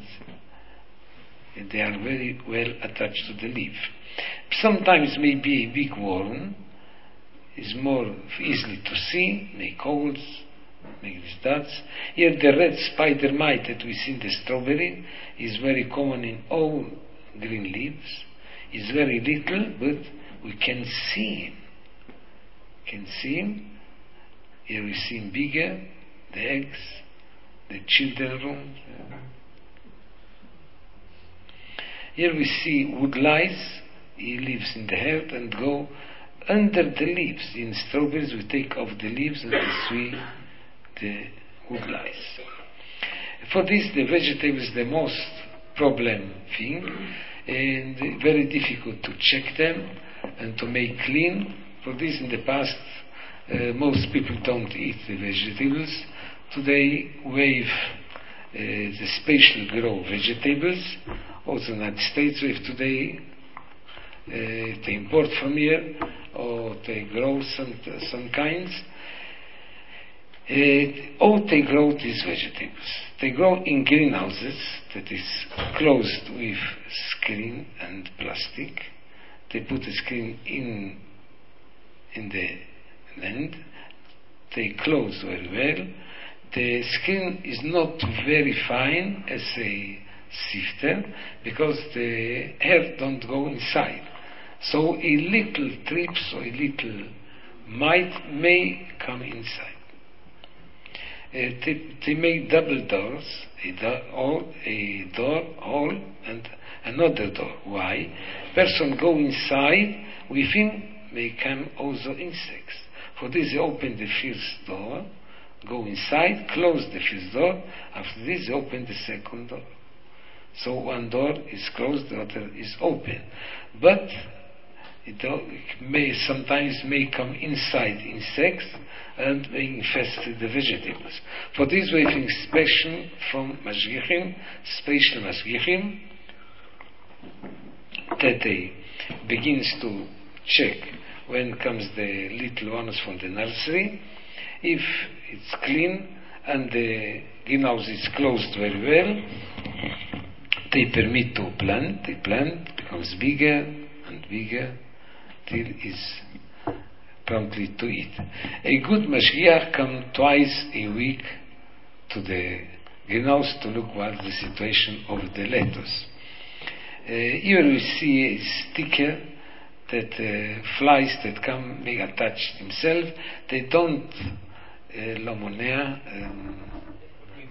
they are very well attached to the leaf. Sometimes maybe a big worm is more easily to see, make holes, make these dots. Here the red spider mite that we see in the strawberry is very common in all green leaves. It's very little, but we can see him. Can see him. Here we see him bigger, the eggs, the children room. Here we see wood lice. He lives in the earth and go under the leaves. In strawberries we take off the leaves and we see the wood lice. For this the vegetable is the most problem thing, and very difficult to check them and to make clean. For this in the past uh, most people don't eat the vegetables. Today we have uh, the special grow vegetables. Also in the United States we have today uh, they import from here or they grow some, some kinds. Uh, all they grow these vegetables. They grow in greenhouses that is closed with screen and plastic. They put a screen in in the land. They close very well. The screen is not very fine as a sifter because the air don't go inside. So a little trips or a little mite may come inside. Uh, they, they make double doors, a door, or a door, hole, and another door. Why? Person go inside, within may come also insects. For this they open the first door, go inside, close the first door, after this they open the second door. So one door is closed, the other is open. But it may sometimes may come inside insects and may infest the vegetables. For this we have inspection from Mashgichim, special Mashgichim, that they begins to check when comes the little ones from the nursery. If it's clean and the greenhouse is closed very well, they permit to plant. They plant, becomes bigger and bigger till is promptly to eat. A good mashgiach come twice a week to the greenhouse to look what's the situation of the lettuce. Uh, here we see a sticker that uh, flies that come may attach themselves. They don't uh, lomonea, um,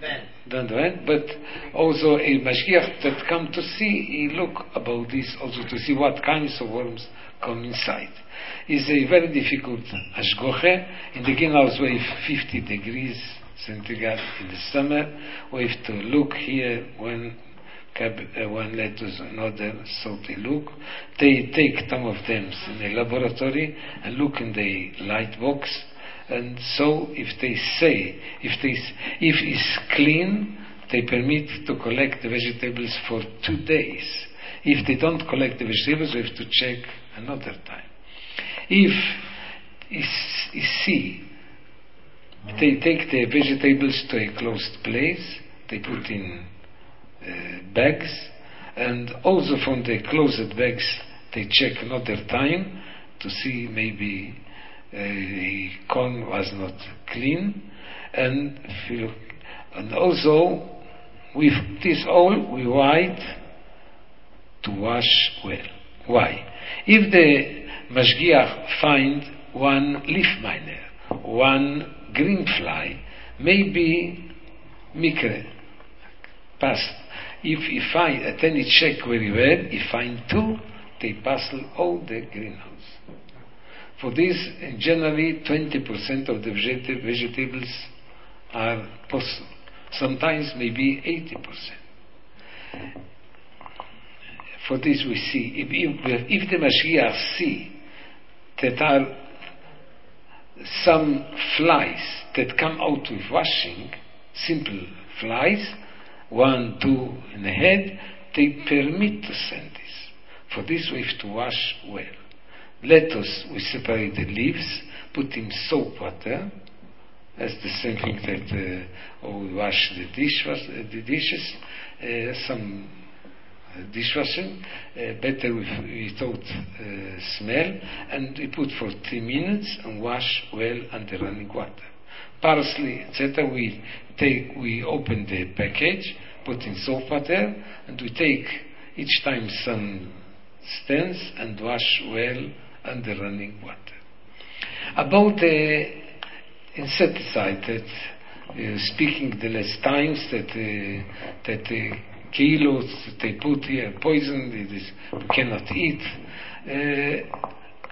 don't went, but also a mashgiach that come to see, he look about this also to see what kinds of worms come inside. It's a very difficult hashgoche. In the greenhouse we have fifty degrees centigrade in the summer. We have to look here when uh, one lettuce another, so they look. They take some of them in the laboratory and look in the light box. And so if they say, if they, if it's clean, they permit to collect the vegetables for two days. If they don't collect the vegetables, we have to check another time. If it's, it's see, they take the vegetables to a closed place, they put in uh, bags, and also from the closed bags, they check another time to see maybe Uh, the corn was not clean, and and also with this all we white to wash well. Why? If the mashgiach find one leaf miner, one green fly, maybe mikre passed. If he find at any check very well, he find two, they pass all the greenhouse. For this, generally, twenty percent of the vegeta- vegetables are possible. Sometimes maybe eighty percent. For this we see, if, if, if the Mashiach see that are some flies that come out with washing, simple flies, one, two in the head, they permit to send this. For this we have to wash well. Lettuce, we separate the leaves, put in soap water. That's the same thing that uh, we wash the, dishwas, uh, the dishes, uh, some uh, dishwashing, uh, better with, without uh, smell, and we put for three minutes and wash well under running water. Parsley, et cetera. We take, we open the package, put in soap water, and we take each time some stands and wash well under running water. About the insecticide, that uh, speaking the last times that uh, that uh, kilos that they put here poison, it is, we cannot eat. Uh,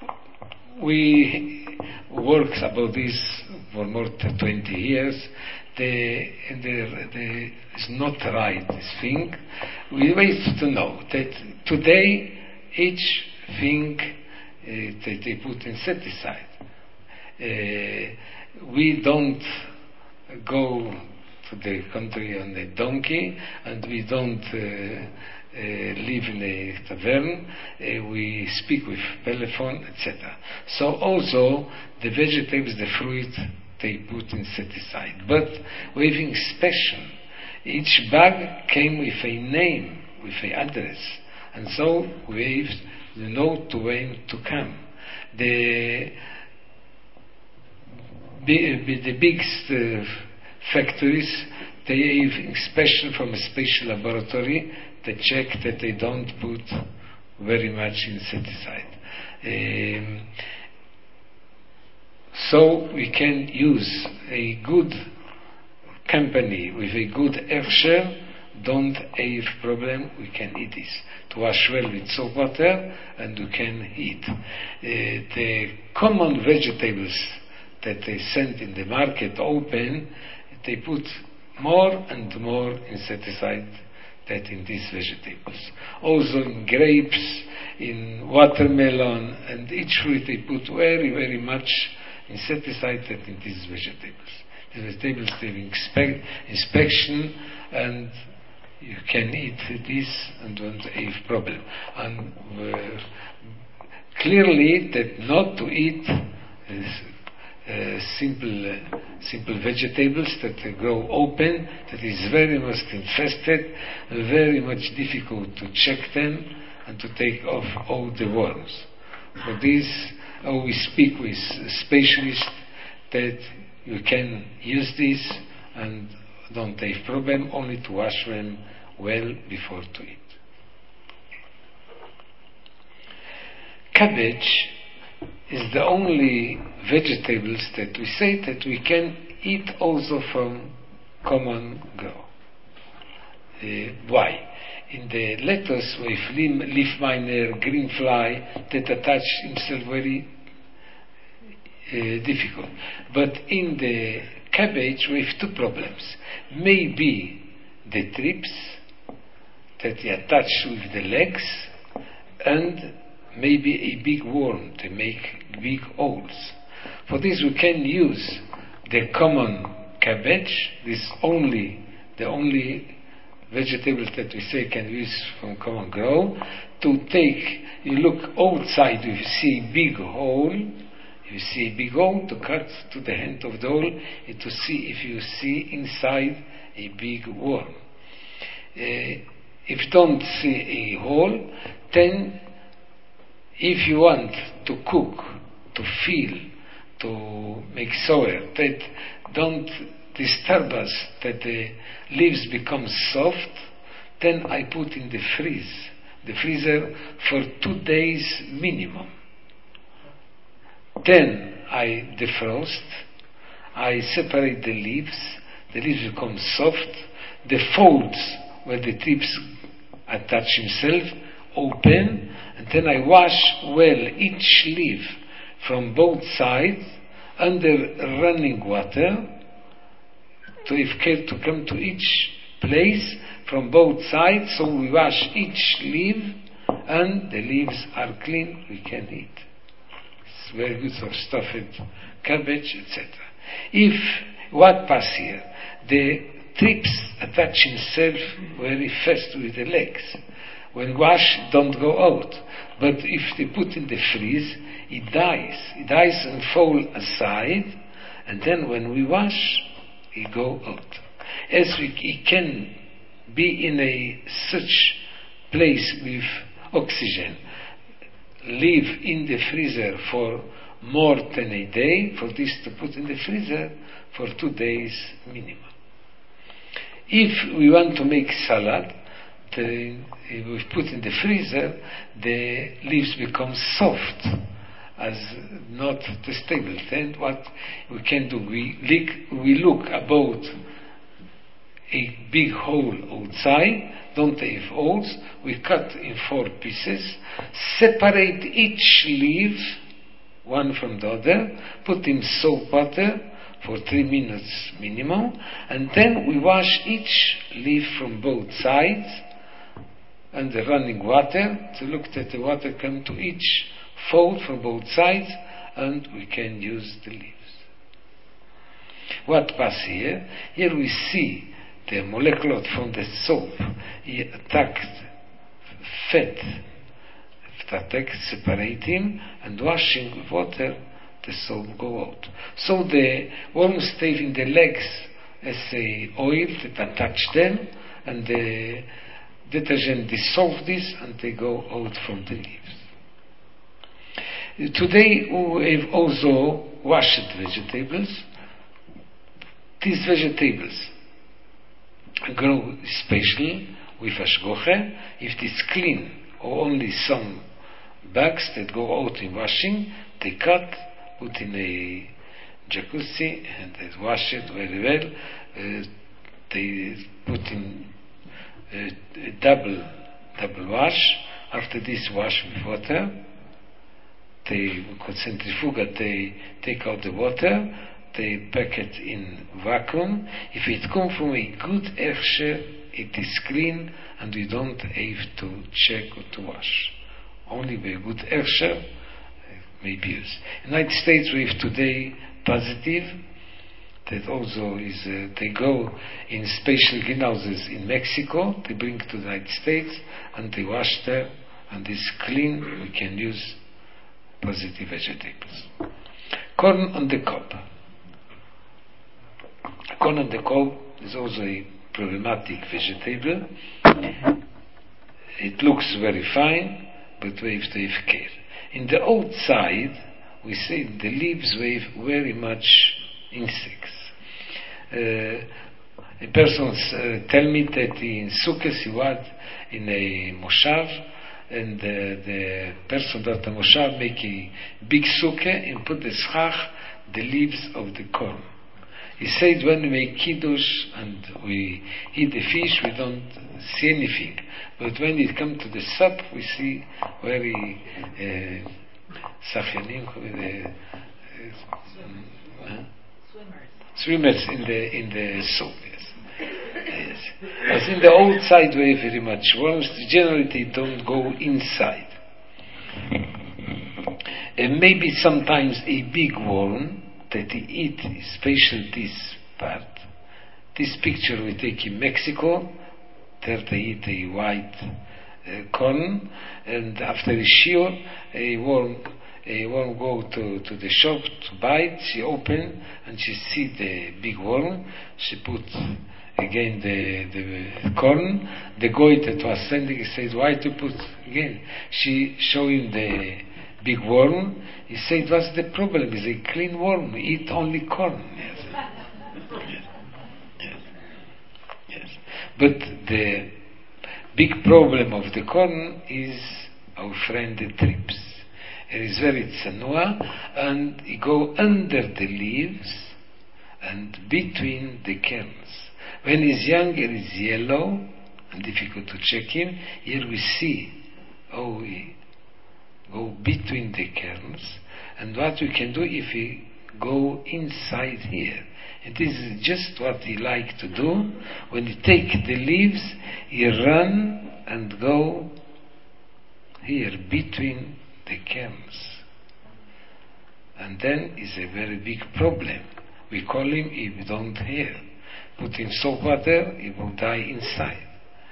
we work about this for more than twenty years. The, the, the it's not right this thing. We wait to know that today each thing uh, that they put insecticide. Uh, we don't go to the country on a donkey, and we don't uh, uh, live in a tavern. Uh, we speak with telephone, et cetera. So also the vegetables, the fruit, they put insecticide. But we have inspection. Each bag came with a name, with an address, and so we have to know to when to come. The the biggest uh, factories, they have inspection from a special laboratory that check that they don't put very much insecticide. Um, so we can use a good company with a good Hersher, don't have problem, we can eat this. To wash well with soap water, and we can eat. Uh, the common vegetables that they send in the market open, they put more and more insecticide than in these vegetables. Also in grapes, in watermelon, and each fruit they put very, very much insecticide than in these vegetables. The vegetables they have inspect, inspection, and you can eat this and don't have problem. And uh, clearly that not to eat is, Uh, simple uh, simple vegetables that uh, grow open, that is very much infested, very much difficult to check them and to take off all the worms. For this, uh, we speak with specialists that you can use this and don't have problem, only to wash them well before to eat. Cabbage is the only vegetables that we say that we can eat also from common grow. Uh, why? In the lettuce with leaf miner, green fly, that attach himself very uh, difficult. But in the cabbage we have two problems. Maybe the trips that they attach with the legs, and maybe a big worm to make big holes. For this we can use the common cabbage, this only the only vegetables that we say can use from common grow, to take, you look outside, if you see a big hole, you see a big hole, to cut to the end of the hole, and to see if you see inside a big worm. Uh, if you don't see a hole, then if you want to cook, to feel, to make sour, that don't disturb us, that the leaves become soft, then I put in the freeze, the freezer for two days minimum. Then I defrost, I separate the leaves, the leaves become soft, the folds where the tips attach himself open, and then I wash well each leaf from both sides under running water, to if care to come to each place from both sides, so we wash each leaf and the leaves are clean, we can eat. It's very good for stuffed cabbage, et cetera. If what pass here, the trips attach himself very fast with the legs. When wash, don't go out. But if they put in the freeze, it dies. It dies and fall aside, and then when we wash, it go out. As we it can be in a such place with oxygen, live in the freezer for more than a day, for this to put in the freezer for two days minimum. If we want to make salad, the, if we put in the freezer, the leaves become soft, as not stable. Then what we can do, we look, we look about a big hole outside, don't have holes, we cut in four pieces, separate each leaf, one from the other, put in soap water for three minutes minimum, and then we wash each leaf from both sides under running water, to look that the water come to each fold from both sides, and we can use the leaves. What pass here? Here we see the molecule from the soap. He attacked fat, attack, separating, and washing with water, the soap go out. So the worms stay in the legs as a oil that attach them, and the detergent dissolve this, and they go out from the leaves. Today we have also washed vegetables. These vegetables grow specially with hashgocha. If it is clean or only some bugs that go out in washing, they cut, put in a jacuzzi, and they wash it very well. Uh, they put in a double double wash. After this, wash with water. They with centrifuga, they take out the water, they pack it in vacuum. If it comes from a good Hechsher, it is clean, and you don't have to check or to wash. Only by good Hechsher may be used. In the United States we have today positive, that also is, uh, they go in special greenhouses in Mexico, they bring to the United States, and they wash there, and it's clean, we can use positive vegetables. Corn on the cob. Corn on the cob is also a problematic vegetable. It looks very fine, but we have to have care. In the outside, we see the leaves have very much insects. Uh, a person uh, tell me that in Sukkot he was in a moshav, and uh, the person that the moshav make a big sukkah and put the schach, the leaves of the corn. He said when we make kiddush and we eat the fish, we don't see anything. But when it comes to the soup, we see very sachyanim, uh, uh, swimmers in the in the soup. Yes, yes. As in the outside way, very much worms. Generally, they don't go inside. And maybe sometimes a big worm that they eat, especially this part. This picture we take in Mexico. There they eat a white uh, corn, and after the shiur, a worm, a worm go to, to the shop to buy it. She open and she see the big worm. She put again the the corn. The goy that was sending, he says, "Why to put again?" She show him the big worm. He said, "What's the problem? It's a clean worm. Eat only corn." Yes. Yes. Yes. Yes. But the big problem of the corn is our friend the trips. It is very tsanua, and he go under the leaves and between the kerns. When he's young, it is yellow and difficult to check him. Here we see how he go between the kerns, and what we can do if we go inside here. And this is just what he like to do. When he take the leaves, he run and go here between the kerns. And then is a very big problem. We call him, he don't hear. Put in soap water, he will die inside.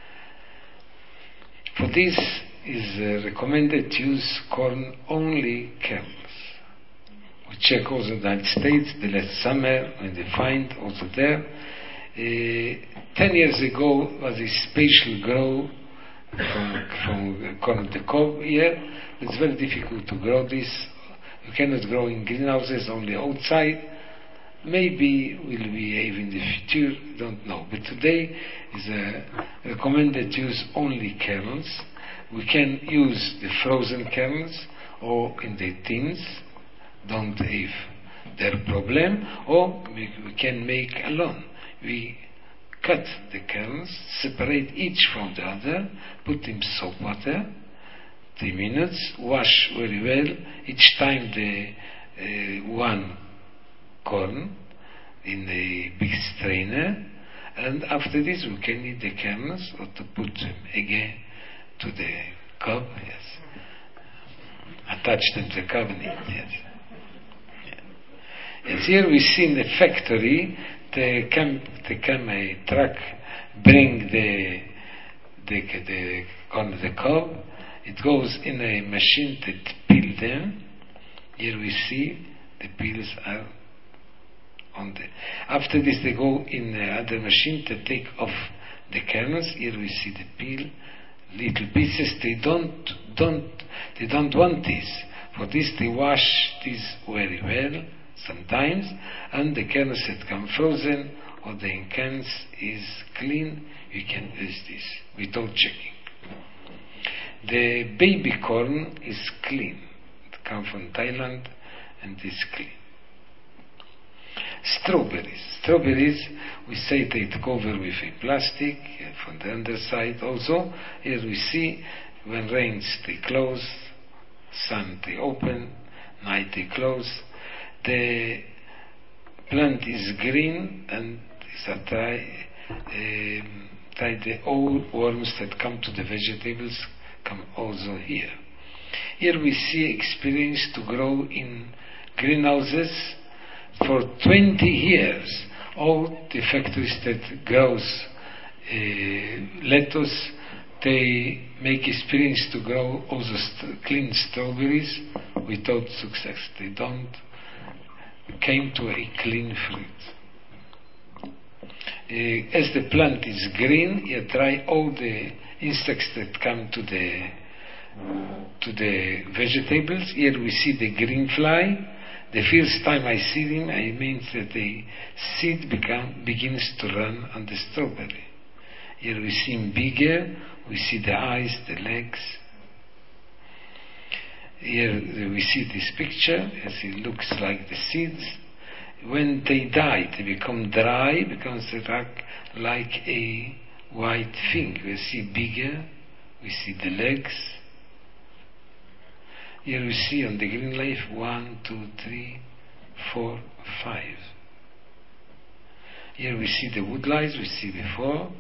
For this is uh, recommended to use corn only kerns. We check also the United States, the last summer, when they find also there. Uh, ten years ago was a special grow from, from corn the cob here. It's very difficult to grow this. You cannot grow in greenhouses, only outside. Maybe will behave in the future, don't know. But today is uh, recommended to use only kernels. We can use the frozen kernels or in the tins, don't have their problem, or we, we can make alone. We cut the kernels, separate each from the other, put in soap water, three minutes, wash very well, each time the uh, one corn in a big strainer, and after this we can eat the kernels or to put them again to the cob, yes. Attach them to the cob and eat, yes. And here we see in the factory, they come, they come a truck, bring the the the corn, the cob. It goes in a machine that peel them. Here we see the peels are on the. After this, they go in another machine to take off the kernels. Here we see the peel, little pieces. They don't don't they don't want this. For this, they wash this very well sometimes, and the kernels that come frozen or the in cans is clean. You can use this without checking. The baby corn is clean. It comes from Thailand and is clean. Strawberries. Strawberries, we say they cover with a plastic uh, from the underside also. Here we see when rains they close, sun they open, night they close. The plant is green and is a dry, um, dry the old worms that come to the vegetables come also here. Here we see experience to grow in greenhouses for twenty years. All the factories that grows uh, lettuce, they make experience to grow also st- clean strawberries without success. They don't came to a clean fruit. Uh, as the plant is green, you try all the insects that come to the to the vegetables. Here we see the green fly. The first time I see them, it means that the seed become, begins to run on the strawberry. Here we see him bigger. We see the eyes, the legs. Here we see this picture as it looks like the seeds. when they die, they become dry, becomes like a white thing. We see bigger, we see the legs. Here we see on the green leaf one, two, three, four, five. Here we see the wood lice we see before.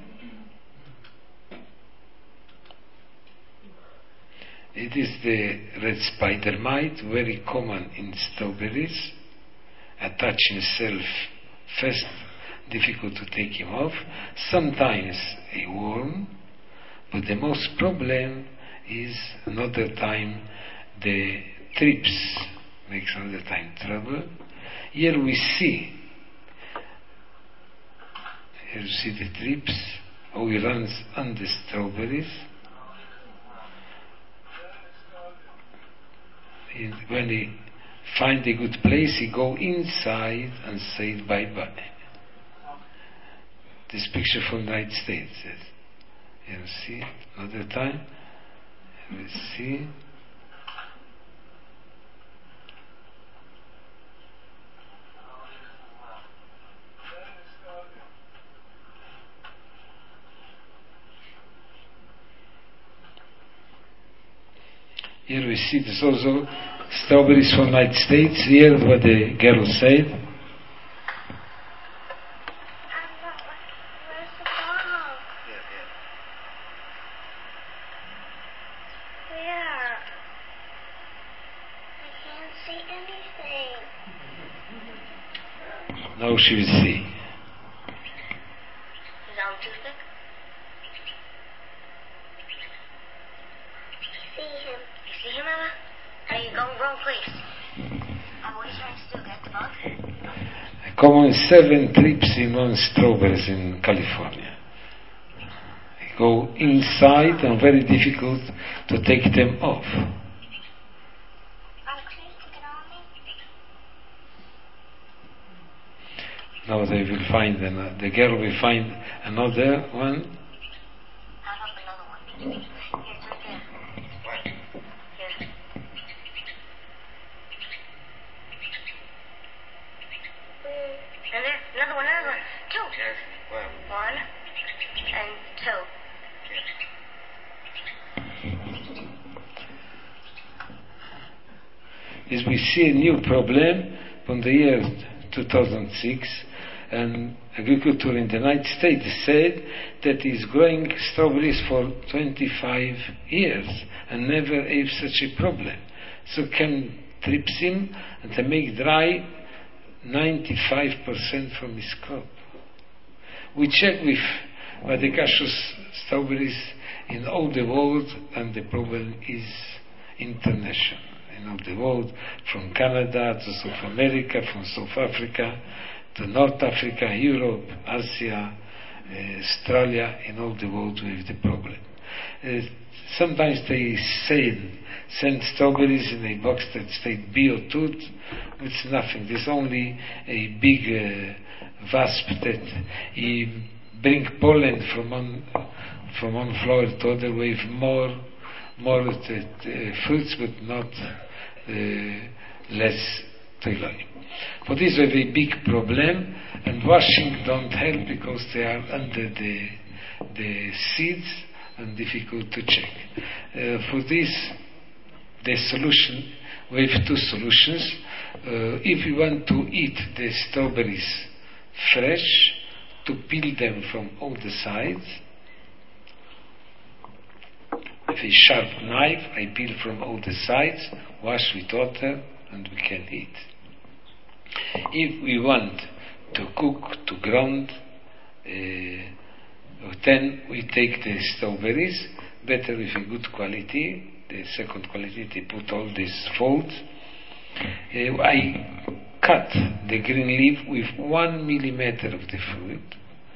It is the red spider mite, very common in strawberries, attaching itself fast, difficult to take him off. Sometimes a worm, but the most problem is another time the thrips makes another time trouble. Here we see, here you see the thrips, how he runs on the strawberries. And when he find a good place, he go inside and say bye-bye. This picture from the United States. You see, another time. We see. Here we see this also strawberries from the United States. Here what the girl said. Now she will see. His arm too thick? See him. You see him, Mama? Hey, you're going wrong place. Uh, what are you trying to do? Get the bug? Common seven trips in one strawberries in California. They go inside and very difficult to take them off. Now they will find, an, the girl will find another one. How about another one? Here, it's right there. Here. And there, another one, another one. Two. One and two. As we see a new problem from the year two thousand six, and agriculture in the United States said that is growing strawberries for twenty-five years and never have such a problem. So can trips him and they make dry ninety-five percent from his crop. We check with Vaticaceous strawberries in all the world, and the problem is international. In all the world, from Canada to South America, from South Africa to North Africa, Europe, Asia, uh, Australia, in all the world we have the problem. Uh, sometimes they send, send strawberries in a box that states Biotooth. It's nothing. There's only a big uh, wasp that he bring pollen from one from one flower to other with more more uh, fruits, but not uh, less trillium. For this we have a big problem, and washing don't help because they are under the the seeds and difficult to check. Uh, for this, the solution, we have two solutions. Uh, if you want to eat the strawberries fresh, to peel them from all the sides. With a sharp knife, I peel from all the sides, wash with water, and we can eat. If we want to cook, to ground, uh, then we take the strawberries, better with a good quality. The second quality, they put all these folds. Uh, I cut the green leaf with one millimeter of the fruit,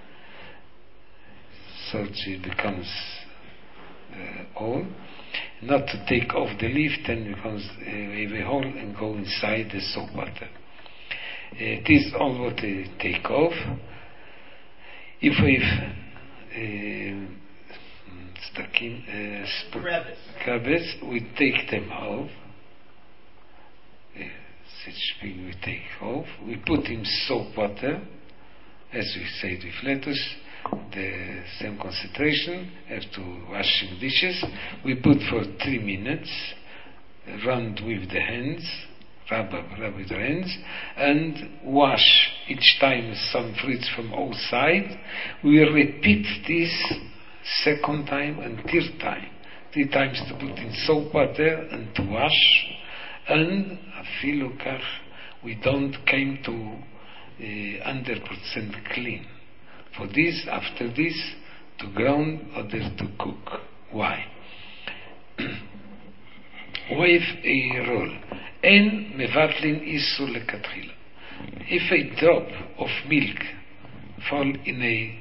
so it becomes uh, all. Not to take off the leaf, then it becomes uh, a hole and go inside the soap water. Uh, this is all what they take off. If we've uh, stuck in uh, sp- crevice, we take them off. Uh, such pig we take off. We put in soap water, as we said with lettuce, the same concentration, have to washing dishes. We put for three minutes, run with the hands, rub, rub with the hands, and wash each time some fruits from outside. We repeat this second time and third time. Three times to put in soap water and to wash, and afilu kach, we don't came to one hundred percent clean. For this, after this, to ground or to cook. Why? With a rule. En mevatlin isur lekatchila. If a drop of milk fall in a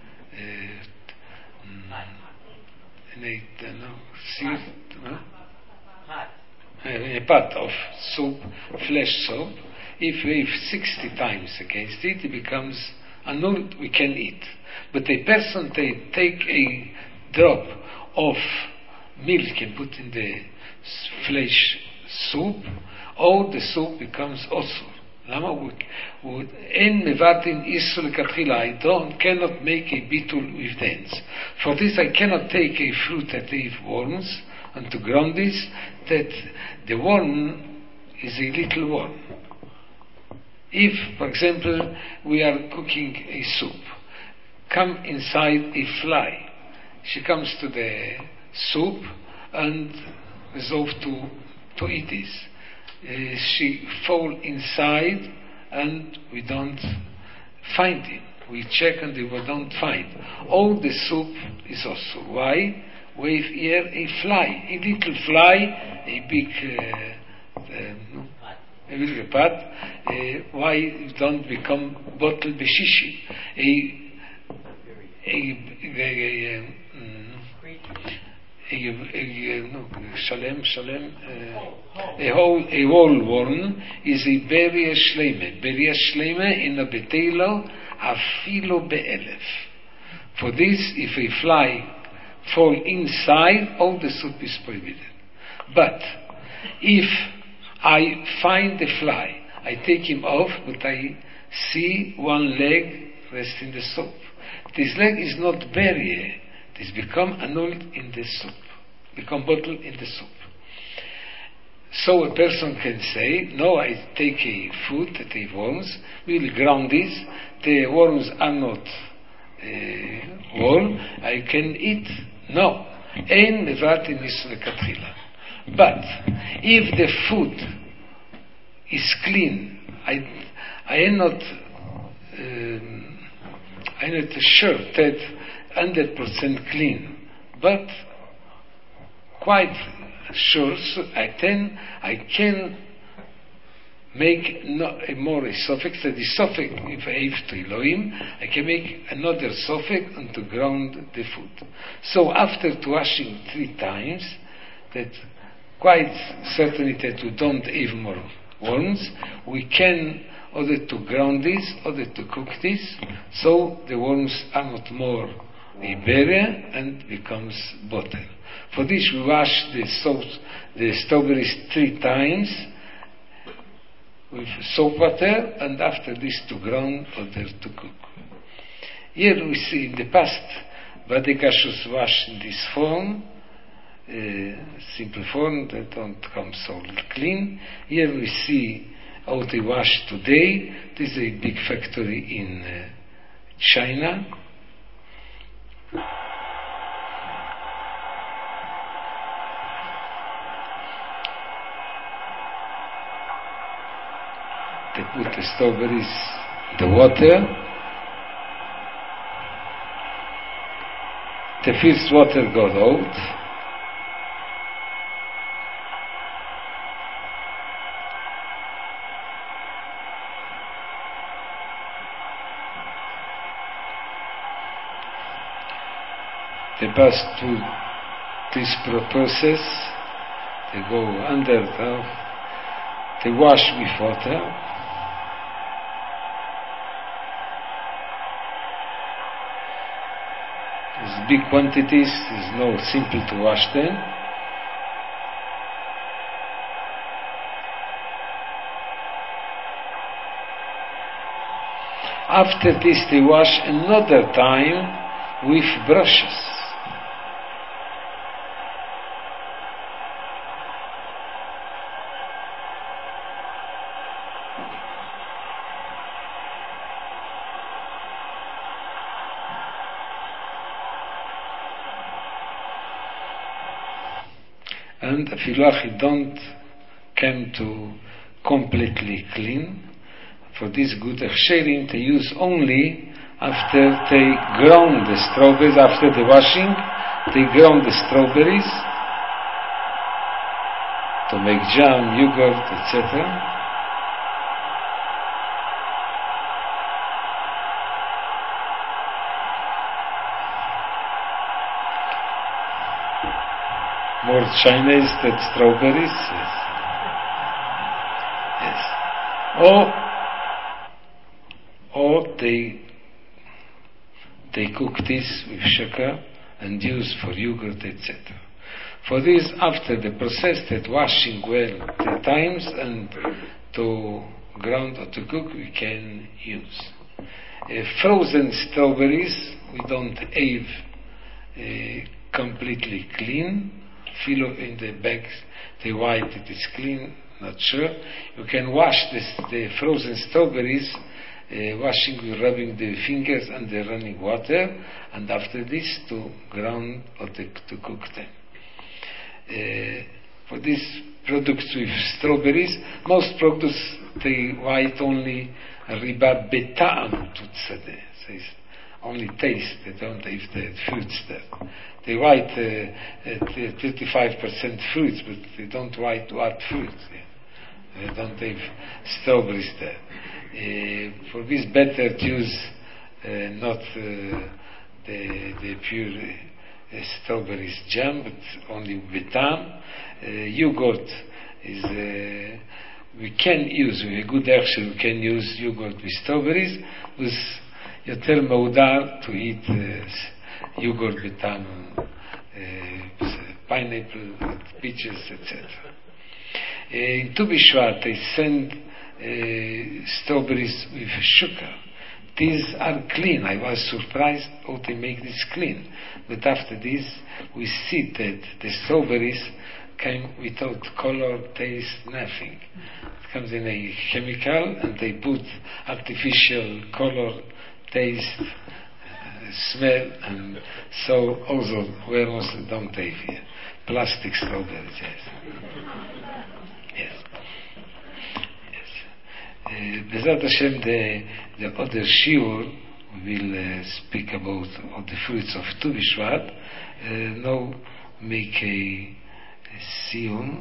uh, in a uh, no, sieve, no? in a pot of soup, flesh soup, if we have sixty times against it, it becomes annulled, we can eat. But a person they take a drop of milk and put in the flesh soup, or the soup becomes osur. Lama would en mevatin isur lekatchila. I don't cannot make a bitul with the hands. For this I cannot take a fruit that have worms and to ground this, that the worm is a little worm. If, for example, we are cooking a soup, come inside a fly. She comes to the soup and resolve to, to eat this. Uh, she fall inside and we don't find it. We check and we don't find. All the soup is also. Why? We have here a fly, a little fly, a big uh, uh, no, a big pot. Uh, why it don't become bottle beshishi? A a a, a, a, a, a no, shalem shalem uh, a whole a whole worm is a beria shleime. Beria shleime in a betelo afilo be'elef. For this, if a fly fall inside, all the soup is prohibited. But if I find the fly, I take him off, but I see one leg rest in the soup. This leg is not buried. It has become annulled in the soup, become bottled in the soup. So a person can say, no, I take a food that have worms, we will ground this, the worms are not uh, worm, I can eat. No. Ein mevatin isur lekatchila. But if the food is clean, I I am not um, I am not sure that one hundred percent clean, but quite sure, so I can I can make no, a more a suffix, that the suffix, if I have to Elohim, I can make another suffix and to ground the food. So after washing three times, that quite certainly that we don't have more worms, we can order to ground this, order to cook this, so the worms are not more a barrier and becomes butter. For this we wash the soaps, the strawberries three times, with soap water, and after this to ground order to cook. Here we see in the past Badekashus wash in this form, uh, simple form that don't come so clean. Here we see how they wash today. This is a big factory in uh, China. They put the strawberries, the water. The first water got out. They pass through this process. They go under, uh, they wash with water. There's big quantities, there's no simple to wash them. After this, they wash another time with brushes. And Filachi don't come to completely clean. For this good hechsherim, they use only after they ground the strawberries, after the washing, they ground the strawberries to make jam, yogurt, et cetera. More Chinese than strawberries, yes. Yes. Or, or they they cook this with sugar and use for yogurt, et cetera. For this, after the process that washing well three times and to ground or to cook, we can use. Uh, frozen strawberries, we don't have uh, completely clean. Feel in the bags, the white, it is clean, not sure. You can wash this, the frozen strawberries, uh, washing with rubbing the fingers and the running water, and after this to ground or to, to cook them. Uh, for these products with strawberries, most products they white only riba betam tutzadeh, says only taste, they don't have the fruits there. They write uh, uh, thirty-five percent fruits, but they don't write what fruits. Yeah. They don't have strawberries there. Uh, for this, better to use uh, not uh, the, the pure uh, strawberries jam, but only betam. Uh, yogurt is, uh, we can use, with a good hechsher, we can use yogurt with strawberries, with יותר מעודר to eat uh, yogurt betam, uh, pineapple, peaches, et cetera. Uh, in Tu B'Shvat they send uh, strawberries with sugar. These are clean. I was surprised how they make this clean. But after this, we see that the strawberries came without color, taste, nothing. It comes in a chemical and they put artificial color, taste, uh, smell, and so also we almost don't have here. Plastic strawberries, yes. Yes. Yes. Uh, B'ezrat Hashem, the, the other shiur will uh, speak about all the fruits of Tu B'Shvat. Uh, now make a, a siyum.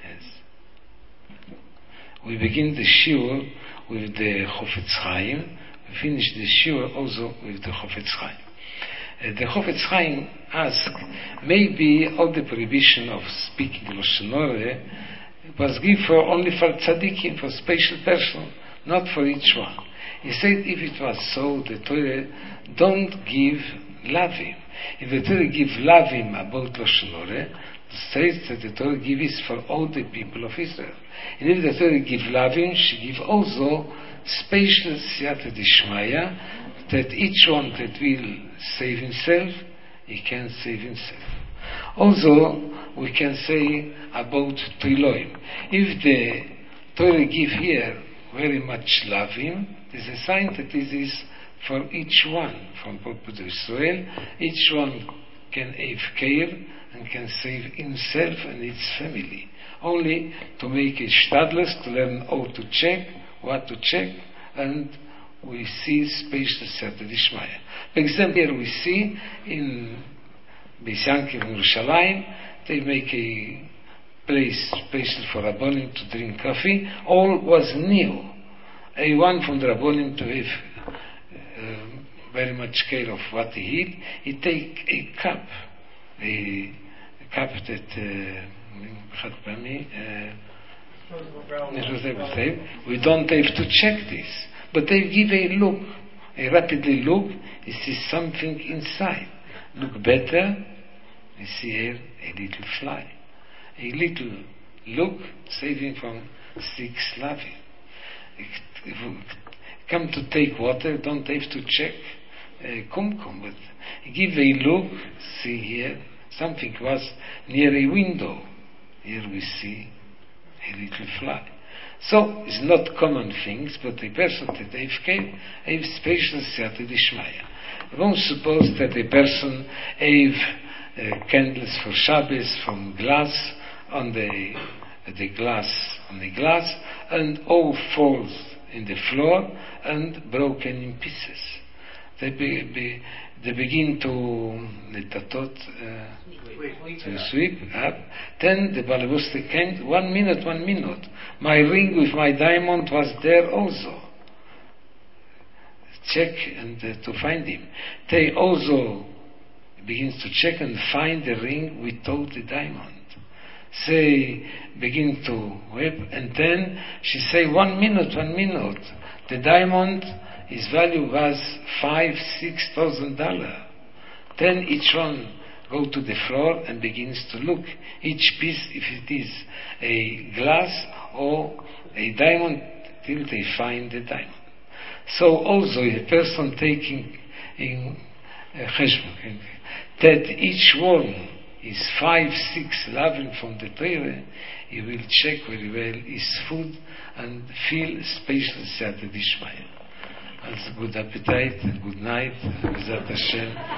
Yes. We begin the shiur with the Chofetz Chaim. We finish the shiur also with the Chofetz Chaim. Uh, the Chofetz Chaim asked, maybe all the prohibition of speaking Lashon Hara was given for only for tzaddikim, for special person, not for each one. He said, if it was so, the Torah don't give lavim. If the Torah give lavim about Lashon Hara, it says that the Torah gives for all the people of Israel. And if the Torah give lavim, she give also special siyata dishmaya, that each one that will save himself, he can save himself. Also, we can say about Triloim. If the Torah give here very much lavim, it is a sign that this is for each one from Prophet Israel. Each one can have care and can save himself and his family. Only to make a shtadlus, to learn how to check, what to check, and we see special Siyata Dishmaya. For example, here we see in Beis Yankiv in Yerushalayim, they make a place special for Rabbonim to drink coffee. All was new. A one from the Rabbonim to have uh, very much care of what he eat. He take a cup, a, a cup that uh, we don't have to check this, but they give a look, a rapidly look. You see something inside. Look better. You see here a little fly, a little look saving from six lavim. come to take water, don't have to check uh, kumkum, but give a look, see here, something was near a window. Here we see a little fly. So, it's not common things, but a person that have came, have special siyata d'ishmaya. We won't suppose that a person have uh, candles for Shabbos from glass on the uh, the glass on the glass, and all falls in the floor and broken in pieces. They be, be, they begin to letatot, uh, to sweep up. Then the Balabusta came, one minute, one minute. My ring with my diamond was there also. Check and uh, to find him. They also begins to check and find the ring without the diamond. Say, begin to weep, and then she say, one minute, one minute. The diamond, his value was five, six thousand dollars. Then each one go to the floor and begins to look each piece if it is a glass or a diamond till they find the diamond. So also a person taking in cheshbon uh, that each one is five, six, eleven from the Torah, he will check very well his food and feel special siyata d'ishmaya. Also good appetite and good night. Bezat Hashem.